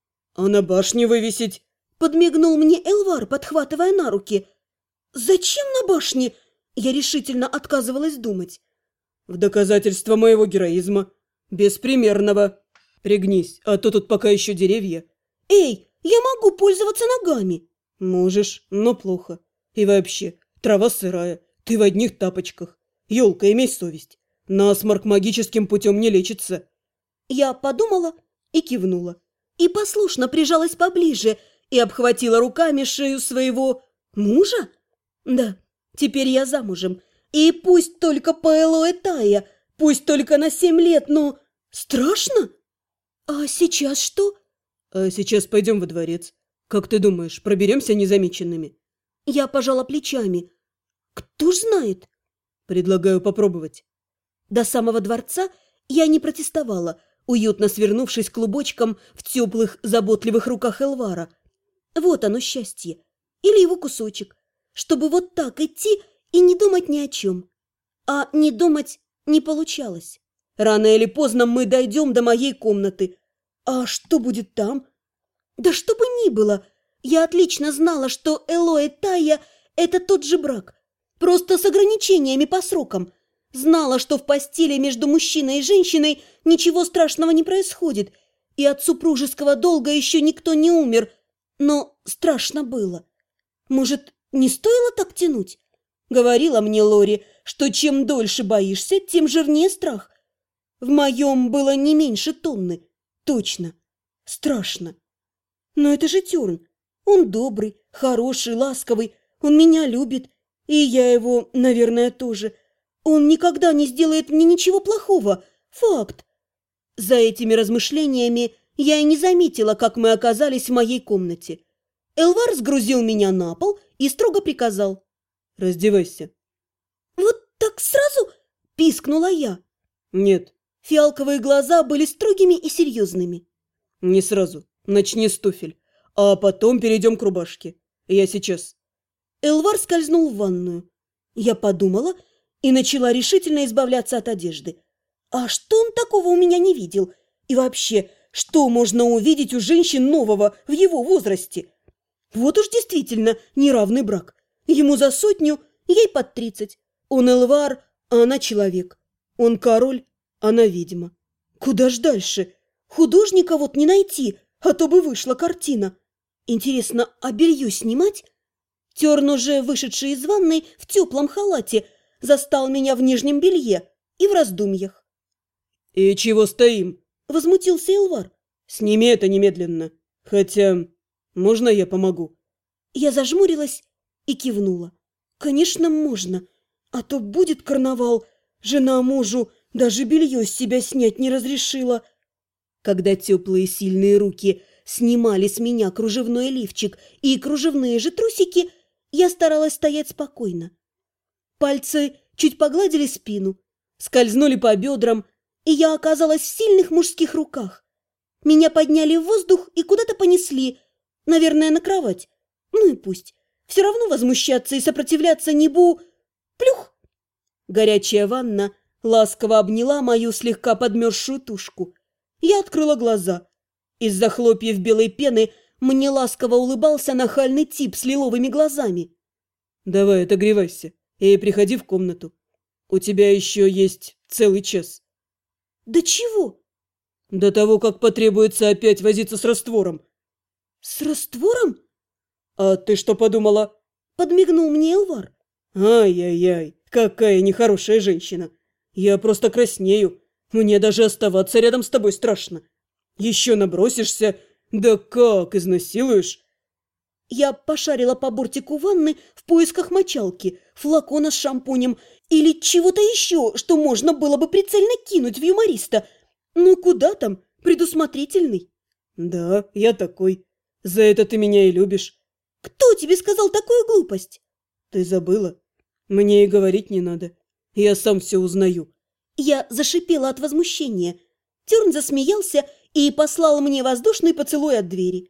«А на башне вывесить?» – подмигнул мне Элвар, подхватывая на руки. «Зачем на башне?» Я решительно отказывалась думать. «В доказательство моего героизма. Беспримерного. Пригнись, а то тут пока еще деревья». «Эй, я могу пользоваться ногами». «Можешь, но плохо. И вообще, трава сырая, ты в одних тапочках. Ёлка, имей совесть. Насморк магическим путем не лечится». Я подумала и кивнула. И послушно прижалась поближе и обхватила руками шею своего мужа. Да, теперь я замужем. И пусть только по Элоэ Тая, пусть только на 7 лет, но страшно. А сейчас что? «А сейчас пойдем во дворец. Как ты думаешь, проберемся незамеченными?» Я пожала плечами. Кто ж знает? «Предлагаю попробовать». До самого дворца я не протестовала, уютно свернувшись клубочком в теплых, заботливых руках Элвара. Вот оно счастье. Или его кусочек. Чтобы вот так идти и не думать ни о чем. А не думать не получалось. Рано или поздно мы дойдем до моей комнаты. А что будет там? Да что бы ни было, я отлично знала, что Элоэ Тая – это тот же брак. Просто с ограничениями по срокам. Знала, что в постели между мужчиной и женщиной ничего страшного не происходит, и от супружеского долга еще никто не умер, но страшно было. Может, не стоило так тянуть? Говорила мне Лори, что чем дольше боишься, тем жирнее страх. В моем было не меньше тонны. Точно. Страшно. Но это же Терн. Он добрый, хороший, ласковый. Он меня любит. И я его, наверное, тоже. Он никогда не сделает мне ничего плохого. Факт. За этими размышлениями я и не заметила, как мы оказались в моей комнате. Элвар сгрузил меня на пол и строго приказал: «Раздевайся». «Вот так сразу?» – пискнула я. «Нет». Фиалковые глаза были строгими и серьезными. «Не сразу. Начни с туфель. А потом перейдем к рубашке. Я сейчас». Элвар скользнул в ванную. Я подумала и начала решительно избавляться от одежды. А что он такого у меня не видел? И вообще, что можно увидеть у женщин нового в его возрасте? Вот уж действительно неравный брак. Ему за 100, ей под 30. Он Элвар, а она человек. Он король, она ведьма. Куда ж дальше? Художника вот не найти, а то бы вышла картина. Интересно, а белье снимать? Терн, уже вышедший из ванной в теплом халате, застал меня в нижнем белье и в раздумьях. «И чего стоим?» – возмутился Элвар. «Сними это немедленно. Хотя, можно я помогу?» Я зажмурилась и кивнула. «Конечно, можно. А то будет карнавал. Жена мужу даже белье с себя снять не разрешила». Когда теплые сильные руки снимали с меня кружевной лифчик и кружевные же трусики, я старалась стоять спокойно. Пальцы чуть погладили спину, скользнули по бедрам, и я оказалась в сильных мужских руках. Меня подняли в воздух и куда-то понесли, наверное, на кровать. Ну и пусть. Все равно возмущаться и сопротивляться не Плюх! Горячая ванна ласково обняла мою слегка подмерзшую тушку. Я открыла глаза. Из-за хлопьев белой пены мне ласково улыбался нахальный тип с лиловыми глазами. «Давай, отогревайся и приходи в комнату. У тебя еще есть целый час». «До чего?» «До того, как потребуется опять возиться с раствором». «С раствором?» «А ты что подумала?» Подмигнул мне Элвар. Ай-яй-яй, какая нехорошая женщина. Я просто краснею. Мне даже оставаться рядом с тобой страшно. Еще набросишься, да как изнасилуешь. Я пошарила по бортику ванны в поисках мочалки, флакона с шампунем или чего-то еще, что можно было бы прицельно кинуть в юмориста. Ну куда там, предусмотрительный. Да, я такой. За это ты меня и любишь. Кто тебе сказал такую глупость? Ты забыла? Мне и говорить не надо. Я сам все узнаю. Я зашипела от возмущения. Терн засмеялся и послал мне воздушный поцелуй от двери.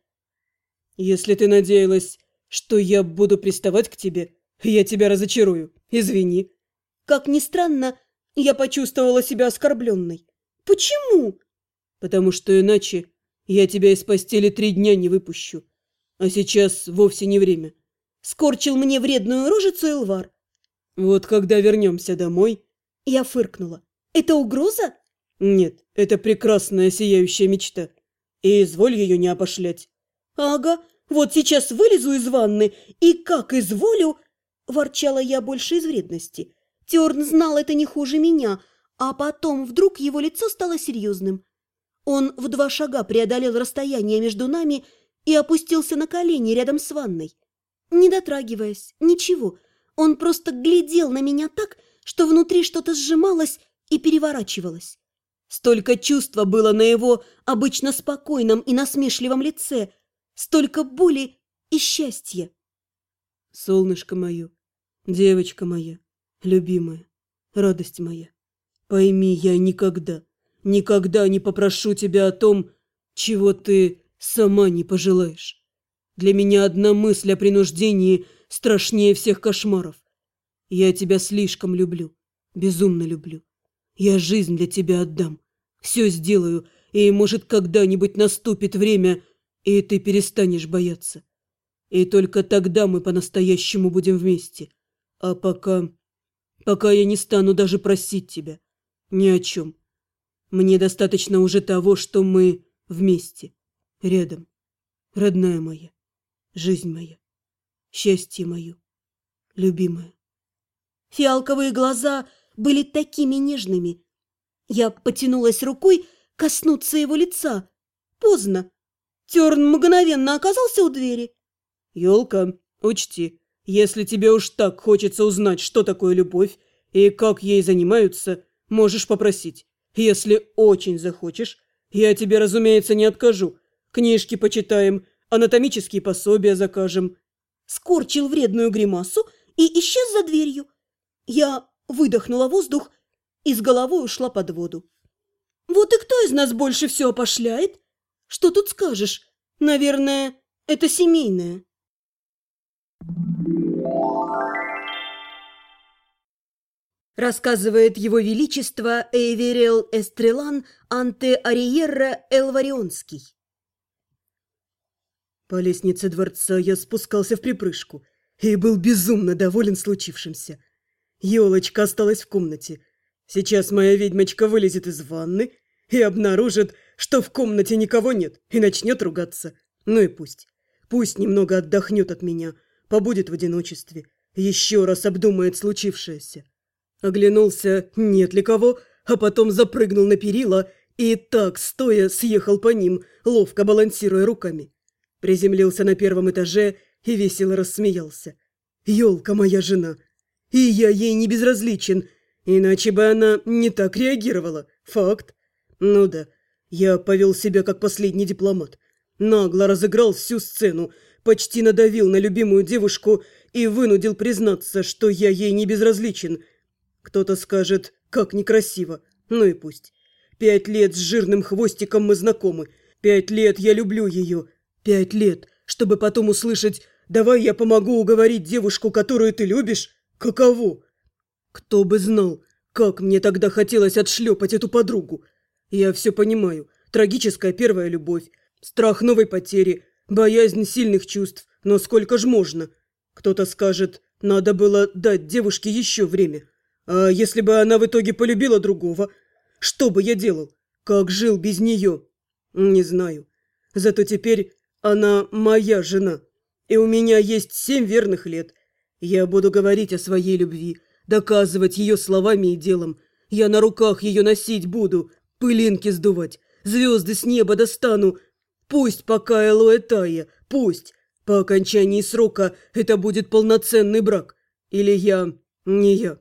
Если ты надеялась, что я буду приставать к тебе, я тебя разочарую. Извини. Как ни странно, я почувствовала себя оскорбленной. Почему? Потому что иначе я тебя из постели 3 дня не выпущу. А сейчас вовсе не время. Скорчил мне вредную рожицу Элвар. Вот когда вернемся домой... Я фыркнула. Это угроза? Нет, это прекрасная сияющая мечта. И изволь ее не опошлять. Ага, вот сейчас вылезу из ванны и как изволю... Ворчала я больше из вредности. Терн знал это не хуже меня, а потом вдруг его лицо стало серьезным. Он в 2 шага преодолел расстояние между нами и опустился на колени рядом с ванной. Не дотрагиваясь, ничего, он просто глядел на меня так, что внутри что-то сжималось и переворачивалось. Столько чувства было на его обычно спокойном и насмешливом лице, столько боли и счастья. Солнышко мое, девочка моя, любимая, радость моя, пойми, я никогда, никогда не попрошу тебя о том, чего ты сама не пожелаешь. Для меня одна мысль о принуждении страшнее всех кошмаров. Я тебя слишком люблю, безумно люблю. Я жизнь для тебя отдам, все сделаю, и, может, когда-нибудь наступит время, и ты перестанешь бояться. И только тогда мы по-настоящему будем вместе. А пока я не стану даже просить тебя ни о чем. Мне достаточно уже того, что мы вместе, рядом, родная моя, жизнь моя, счастье мое, любимая. Фиалковые глаза были такими нежными. Я потянулась рукой коснуться его лица. Поздно. Терн мгновенно оказался у двери. Ёлка, учти, если тебе уж так хочется узнать, что такое любовь и как ей занимаются, можешь попросить. Если очень захочешь, я тебе, разумеется, не откажу. Книжки почитаем, анатомические пособия закажем. Скорчил вредную гримасу и исчез за дверью. Я выдохнула воздух и с головой ушла под воду. Вот и кто из нас больше все опошляет? Что тут скажешь? Наверное, это семейное. Рассказывает его величество Эйверил Эстрелан Анте Ариерра Элварионский. По лестнице дворца я спускался вприпрыжку и был безумно доволен случившимся. Ёлочка осталась в комнате. Сейчас моя ведьмочка вылезет из ванны и обнаружит, что в комнате никого нет, и начнет ругаться. Ну и пусть. Пусть немного отдохнет от меня, побудет в одиночестве, еще раз обдумает случившееся. Оглянулся, нет ли кого, а потом запрыгнул на перила и так, стоя, съехал по ним, ловко балансируя руками. Приземлился на 1-м этаже и весело рассмеялся. Ёлка моя жена! И я ей не безразличен, иначе бы она не так реагировала. Факт. Ну да, я повел себя как последний дипломат. Нагло разыграл всю сцену, почти надавил на любимую девушку и вынудил признаться, что я ей не безразличен. Кто-то скажет, как некрасиво. Ну и пусть. 5 лет с жирным хвостиком мы знакомы. 5 лет я люблю ее. 5 лет, чтобы потом услышать: «Давай я помогу уговорить девушку, которую ты любишь». Каково? Кто бы знал, как мне тогда хотелось отшлепать эту подругу. Я все понимаю. Трагическая первая любовь, страх новой потери, боязнь сильных чувств. Но сколько ж можно? Кто-то скажет, надо было дать девушке еще время. А если бы она в итоге полюбила другого? Что бы я делал? Как жил без нее? Не знаю. Зато теперь она моя жена. И у меня есть 7 верных лет. Я буду говорить о своей любви, доказывать ее словами и делом. Я на руках ее носить буду, пылинки сдувать, звезды с неба достану. Пусть пока Элоэ Тайя, пусть. По окончании срока это будет полноценный брак. Или я, не я.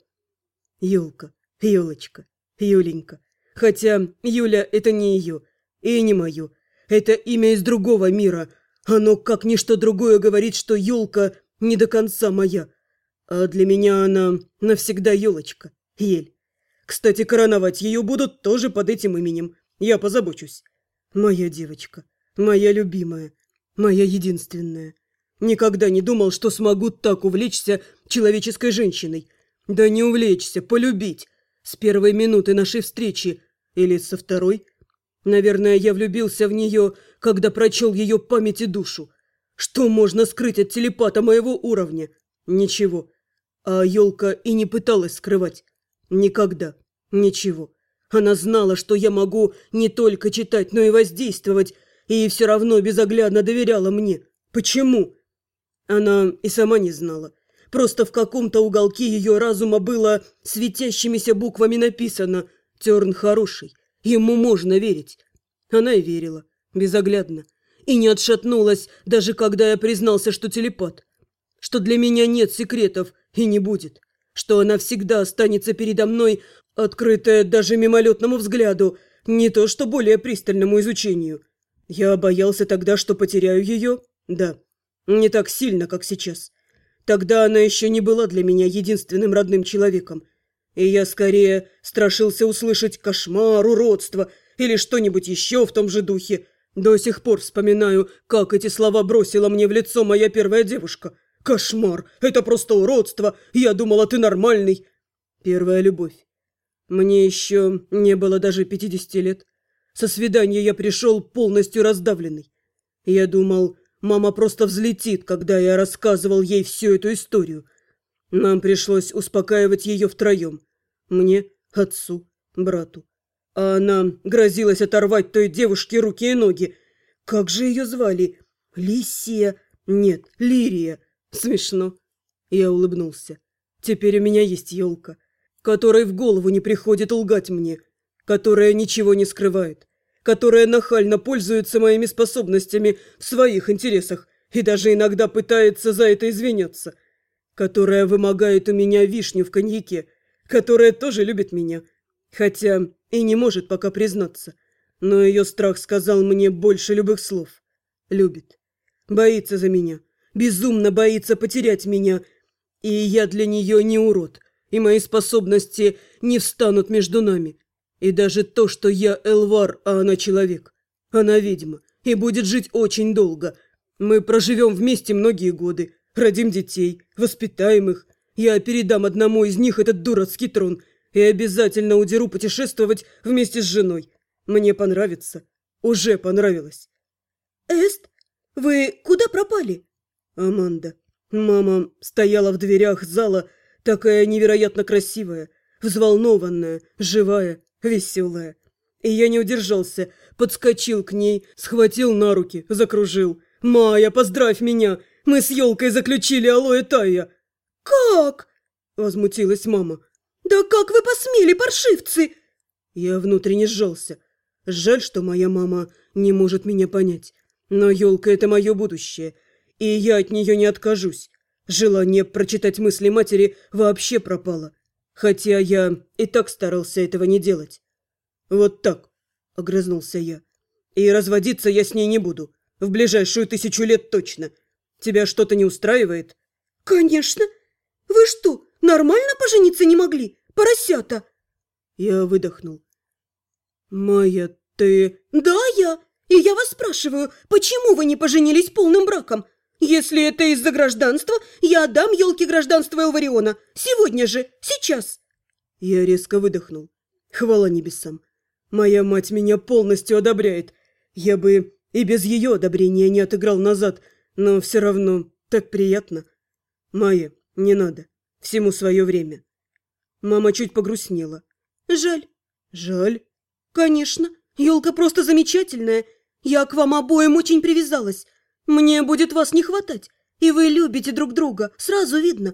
Юлка, Юлочка, Юленька. Хотя Юля – это не ее и не мое. Это имя из другого мира. Оно, как ничто другое, говорит, что Юлка не до конца моя. А для меня она навсегда Юлочка, Ель. Кстати, короновать ее будут тоже под этим именем. Я позабочусь. Моя девочка, моя любимая, моя единственная. Никогда не думал, что смогу так увлечься человеческой женщиной. Да не увлечься, полюбить. С первой минуты нашей встречи. Или со второй. Наверное, я влюбился в нее, когда прочел ее память и душу. Что можно скрыть от телепата моего уровня? Ничего. А елка и не пыталась скрывать. Никогда. Ничего. Она знала, что я могу не только читать, но и воздействовать, и все равно безоглядно доверяла мне. Почему? Она и сама не знала. Просто в каком-то уголке ее разума было светящимися буквами написано «Терн хороший, ему можно верить». Она и верила, безоглядно. И не отшатнулась, даже когда я признался, что телепат. Что для меня нет секретов и не будет. Что она всегда останется передо мной, открытая даже мимолетному взгляду, не то что более пристальному изучению. Я боялся тогда, что потеряю ее, да, не так сильно, как сейчас. Тогда она еще не была для меня единственным родным человеком. И я скорее страшился услышать кошмар, уродство или что-нибудь еще в том же духе. До сих пор вспоминаю, как эти слова бросила мне в лицо моя первая девушка. «Кошмар! Это просто уродство! Я думала, ты нормальный!» Первая любовь. Мне еще не было даже 50 лет. Со свидания я пришел полностью раздавленный. Я думал, мама просто взлетит, когда я рассказывал ей всю эту историю. Нам пришлось успокаивать ее втроем. Мне, отцу, брату. А она грозилась оторвать той девушке руки и ноги. Как же ее звали? Лисия? Нет, Лирия. Смешно. Я улыбнулся. Теперь у меня есть елка, которой в голову не приходит лгать мне, которая ничего не скрывает, которая нахально пользуется моими способностями в своих интересах и даже иногда пытается за это извиняться, которая вымогает у меня вишню в коньяке, которая тоже любит меня, хотя и не может пока признаться, но ее страх сказал мне больше любых слов. Любит. Боится за меня. Безумно боится потерять меня. И я для нее не урод, и мои способности не встанут между нами. И даже то, что я Элвар, а она человек. Она ведьма и будет жить очень долго. Мы проживем вместе многие годы, родим детей, воспитаем их. Я передам одному из них этот дурацкий трон и обязательно удеру путешествовать вместе с женой. Мне понравится. Уже понравилось. Эст, вы куда пропали? Аманда. Мама стояла в дверях зала, такая невероятно красивая, взволнованная, живая, веселая. И я не удержался, подскочил к ней, схватил на руки, закружил. «Майя, поздравь меня! Мы с елкой заключили Элоэ Тайя!» «Как?» – возмутилась мама. «Да как вы посмели, паршивцы?» Я внутренне сжался. Жаль, что моя мама не может меня понять. Но елка – это мое будущее, и я от нее не откажусь. Желание прочитать мысли матери вообще пропало. Хотя я и так старался этого не делать. «Вот так», – огрызнулся я. «И разводиться я с ней не буду. В ближайшую 1000 лет точно. Тебя что-то не устраивает?» «Конечно. Вы что, нормально пожениться не могли, поросята?» Я выдохнул. «Майя, ты...» «Да, я. И я вас спрашиваю, почему вы не поженились полным браком? Если это из-за гражданства, я отдам елке гражданство Элвариона. Сегодня же, сейчас!» Я резко выдохнул. Хвала небесам. Моя мать меня полностью одобряет. Я бы и без ее одобрения не отыграл назад, но все равно так приятно. Майя, не надо. Всему свое время. Мама чуть погрустнела. «Жаль». «Жаль?» «Конечно. Елка просто замечательная. Я к вам обоим очень привязалась. Мне будет вас не хватать. И вы любите друг друга, сразу видно.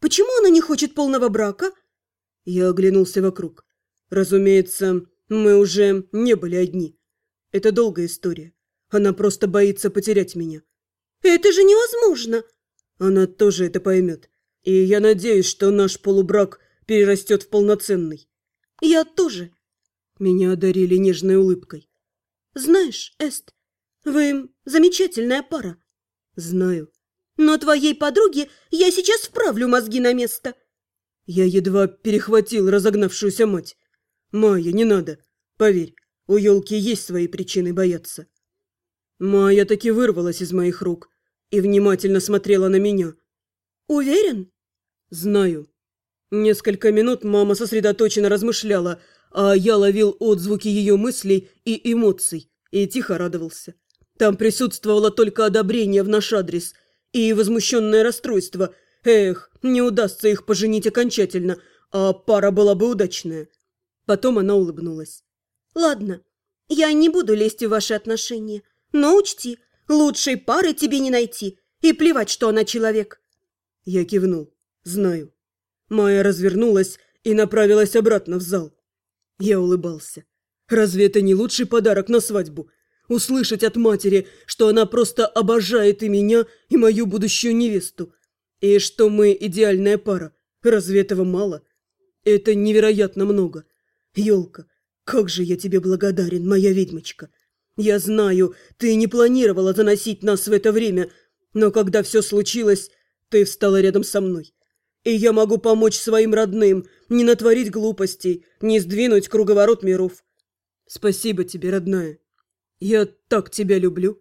Почему она не хочет полного брака? Я оглянулся вокруг. Разумеется, мы уже не были одни. Это долгая история. Она просто боится потерять меня. Это же невозможно. Она тоже это поймет. И я надеюсь, что наш полубрак перерастет в полноценный. Я тоже. Меня одарили нежной улыбкой. Знаешь, Эст, вы замечательная пара. Знаю. Но твоей подруге я сейчас вправлю мозги на место. Я едва перехватил разогнавшуюся мать. Майя, не надо. Поверь, у елки есть свои причины бояться. Майя таки вырвалась из моих рук и внимательно смотрела на меня. Уверен? Знаю. Несколько минут мама сосредоточенно размышляла, а я ловил отзвуки ее мыслей и эмоций и тихо радовался. Там присутствовало только одобрение в наш адрес и возмущенное расстройство. Эх, не удастся их поженить окончательно, а пара была бы удачная. Потом она улыбнулась. Ладно, я не буду лезть в ваши отношения, но учти, лучшей пары тебе не найти, и плевать, что она человек. Я кивнул. Знаю. Майя развернулась и направилась обратно в зал. Я улыбался. Разве это не лучший подарок на свадьбу? Услышать от матери, что она просто обожает и меня, и мою будущую невесту. И что мы идеальная пара. Разве этого мало? Это невероятно много. Ёлка, как же я тебе благодарен, моя ведьмочка. Я знаю, ты не планировала заносить нас в это время, но когда все случилось, ты встала рядом со мной. И я могу помочь своим родным, не натворить глупостей, не сдвинуть круговорот миров. Спасибо тебе, родная. Я так тебя люблю.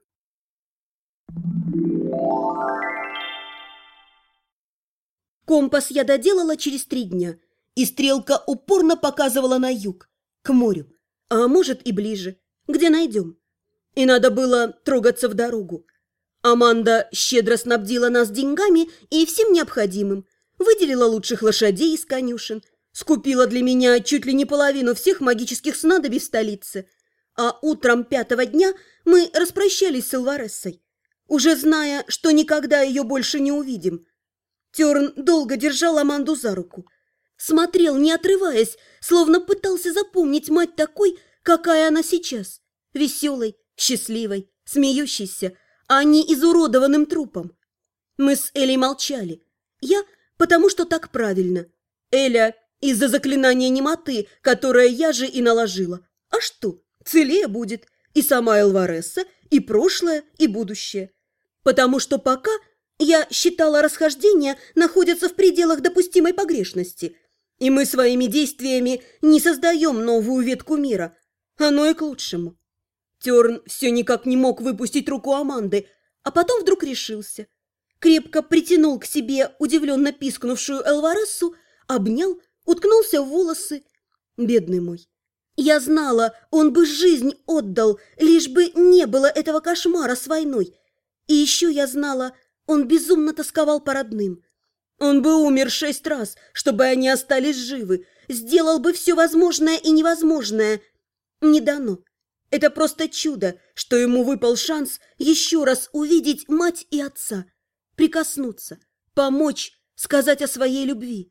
Компас я доделала через 3 дня, и стрелка упорно показывала на юг, к морю, а может и ближе, где найдем. И надо было трогаться в дорогу. Аманда щедро снабдила нас деньгами и всем необходимым, выделила лучших лошадей из конюшен, скупила для меня чуть ли не половину всех магических снадобий в столице. А утром 5-го дня мы распрощались с Элварессой, уже зная, что никогда ее больше не увидим. Терн долго держал Аманду за руку. Смотрел, не отрываясь, словно пытался запомнить мать такой, какая она сейчас. Веселой, счастливой, смеющейся, а не изуродованным трупом. Мы с Элей молчали. Я, потому что так правильно. Эля из-за заклинания немоты, которое я же и наложила. А что, целее будет и сама Элваресса, и прошлое, и будущее. Потому что пока я считала, расхождения находятся в пределах допустимой погрешности, и мы своими действиями не создаем новую ветку мира. Оно и к лучшему. Терн все никак не мог выпустить руку Аманды, а потом вдруг решился. Крепко притянул к себе удивленно пискнувшую Элварессу, обнял, уткнулся в волосы. Бедный мой. Я знала, он бы жизнь отдал, лишь бы не было этого кошмара с войной. И еще я знала, он безумно тосковал по родным. Он бы умер 6 раз, чтобы они остались живы, сделал бы все возможное и невозможное. Не дано. Это просто чудо, что ему выпал шанс еще раз увидеть мать и отца, прикоснуться, помочь, сказать о своей любви.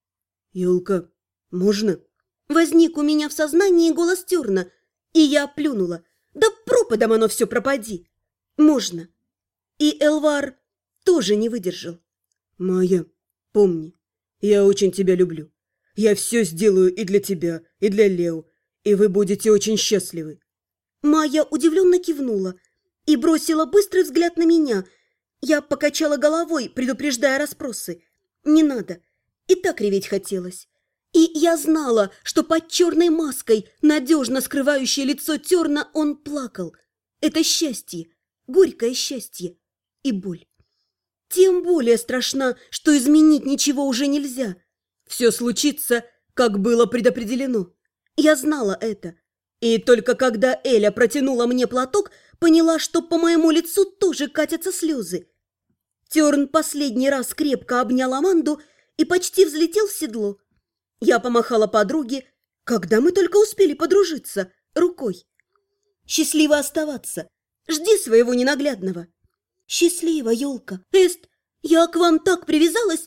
Ёлка, можно? Возник у меня в сознании голос Терна, и я плюнула. Да пропадом оно все пропади. Можно. И Элвар тоже не выдержал. Майя, помни, я очень тебя люблю. Я все сделаю и для тебя, и для Лео, и вы будете очень счастливы. Майя удивленно кивнула и бросила быстрый взгляд на меня. Я покачала головой, предупреждая расспросы. Не надо. И так реветь хотелось. И я знала, что под черной маской, надежно скрывающей лицо Терна, он плакал. Это счастье, горькое счастье и боль. Тем более страшна, что изменить ничего уже нельзя. Все случится, как было предопределено. Я знала это. И только когда Эля протянула мне платок, поняла, что по моему лицу тоже катятся слезы. Терн последний раз крепко обнял Аманду и почти взлетел в седло. Я помахала подруге, когда мы только успели подружиться, рукой. Счастливо оставаться. Жди своего ненаглядного. Счастливо, елка. Эст, я к вам так привязалась.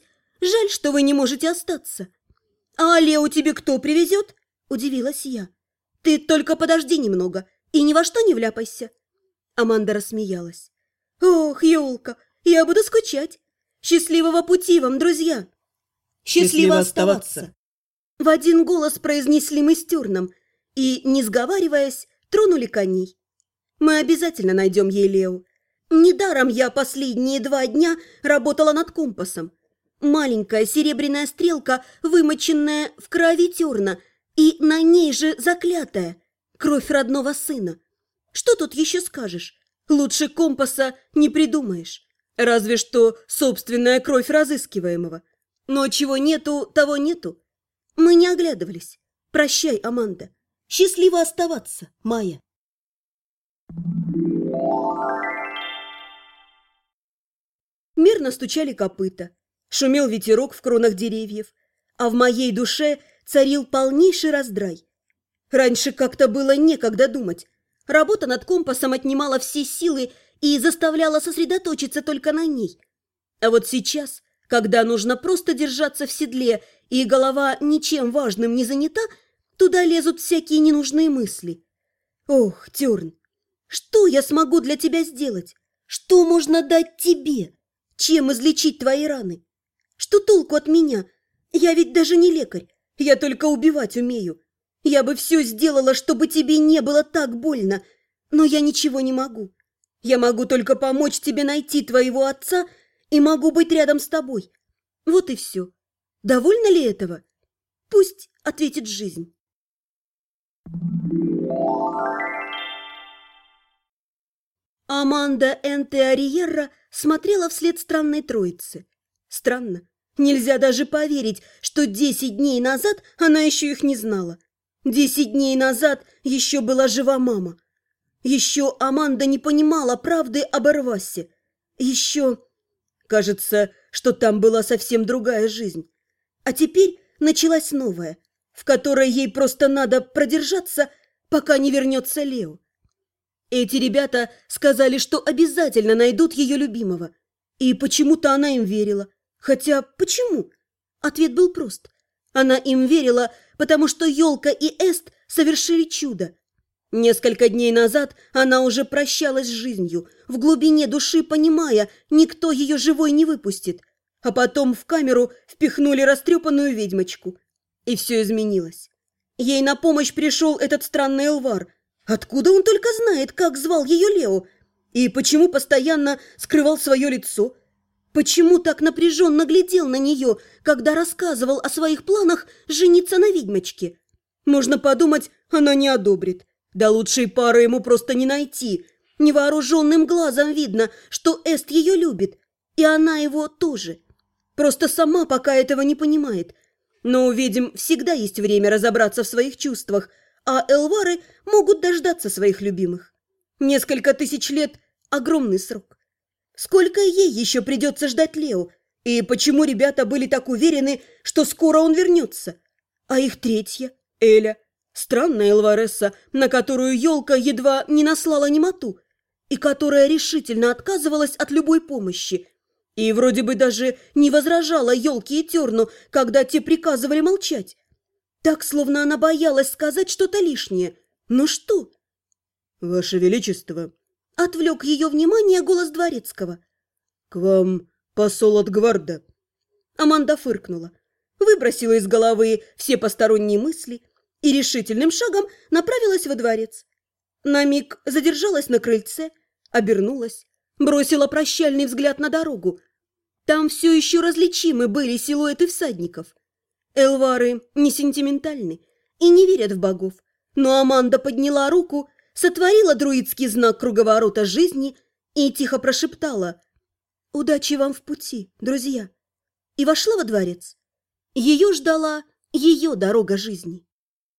Жаль, что вы не можете остаться. А Лео тебе кто привезет? Удивилась я. Ты только подожди немного и ни во что не вляпайся. Аманда рассмеялась. Ох, елка, я буду скучать. Счастливого пути вам, друзья. Счастливо оставаться. В один голос произнесли мы с Тёрном и, не сговариваясь, тронули коней. Мы обязательно найдем ей Лео. Недаром я последние 2 дня работала над компасом. Маленькая серебряная стрелка, вымоченная в крови Тёрна, и на ней же заклятая кровь родного сына. Что тут еще скажешь? Лучше компаса не придумаешь. Разве что собственная кровь разыскиваемого. Но чего нету, того нету. Мы не оглядывались. Прощай, Аманда. Счастливо оставаться, Майя. Мерно стучали копыта. Шумел ветерок в кронах деревьев. А в моей душе царил полнейший раздрай. Раньше как-то было некогда думать. Работа над компасом отнимала все силы и заставляла сосредоточиться только на ней. А вот сейчас, когда нужно просто держаться в седле и голова ничем важным не занята, туда лезут всякие ненужные мысли. Ох, Тёрн, что я смогу для тебя сделать? Что можно дать тебе? Чем излечить твои раны? Что толку от меня? Я ведь даже не лекарь, я только убивать умею. Я бы все сделала, чтобы тебе не было так больно, но я ничего не могу. Я могу только помочь тебе найти твоего отца и могу быть рядом с тобой. Вот и все. Довольна ли этого? Пусть ответит жизнь. Аманда Энте-Ариерра смотрела вслед странной троице. Странно. Нельзя даже поверить, что 10 дней назад она еще их не знала. 10 дней назад еще была жива мама. Еще Аманда не понимала правды об Эрвасе. Еще... Кажется, что там была совсем другая жизнь. А теперь началась новая, в которой ей просто надо продержаться, пока не вернется Лео. Эти ребята сказали, что обязательно найдут ее любимого. И почему-то она им верила. Хотя почему? Ответ был прост. Она им верила, потому что Ёлка и Эст совершили чудо. Несколько дней назад она уже прощалась с жизнью, в глубине души понимая, никто ее живой не выпустит. А потом в камеру впихнули растрепанную ведьмочку. И все изменилось. Ей на помощь пришел этот странный Элвар. Откуда он только знает, как звал ее Лео? И почему постоянно скрывал свое лицо? Почему так напряженно глядел на нее, когда рассказывал о своих планах жениться на ведьмочке? Можно подумать, она не одобрит. Да лучшей пары ему просто не найти. Невооруженным глазом видно, что Эст ее любит, и она его тоже. Просто сама пока этого не понимает. Но у ведьм всегда есть время разобраться в своих чувствах, а элвары могут дождаться своих любимых. Несколько тысяч лет – огромный срок. Сколько ей еще придется ждать Лео? И почему ребята были так уверены, что скоро он вернется? А их третья, Эля, странная элваресса, на которую Ёлка едва не наслала немоту, и которая решительно отказывалась от любой помощи. И вроде бы даже не возражала Ёлке и Тёрну, когда те приказывали молчать. Так, словно она боялась сказать что-то лишнее. Ну что? «Ваше Величество!» — отвлек ее внимание голос дворецкого. «К вам посол от Гварда». Аманда фыркнула, выбросила из головы все посторонние мысли и решительным шагом направилась во дворец. На миг задержалась на крыльце, обернулась, бросила прощальный взгляд на дорогу. Там все еще различимы были силуэты всадников. Элвары не сентиментальны и не верят в богов, но Аманда подняла руку, сотворила друидский знак круговорота жизни и тихо прошептала: «Удачи вам в пути, друзья!» и вошла во дворец. Ее ждала ее дорога жизни.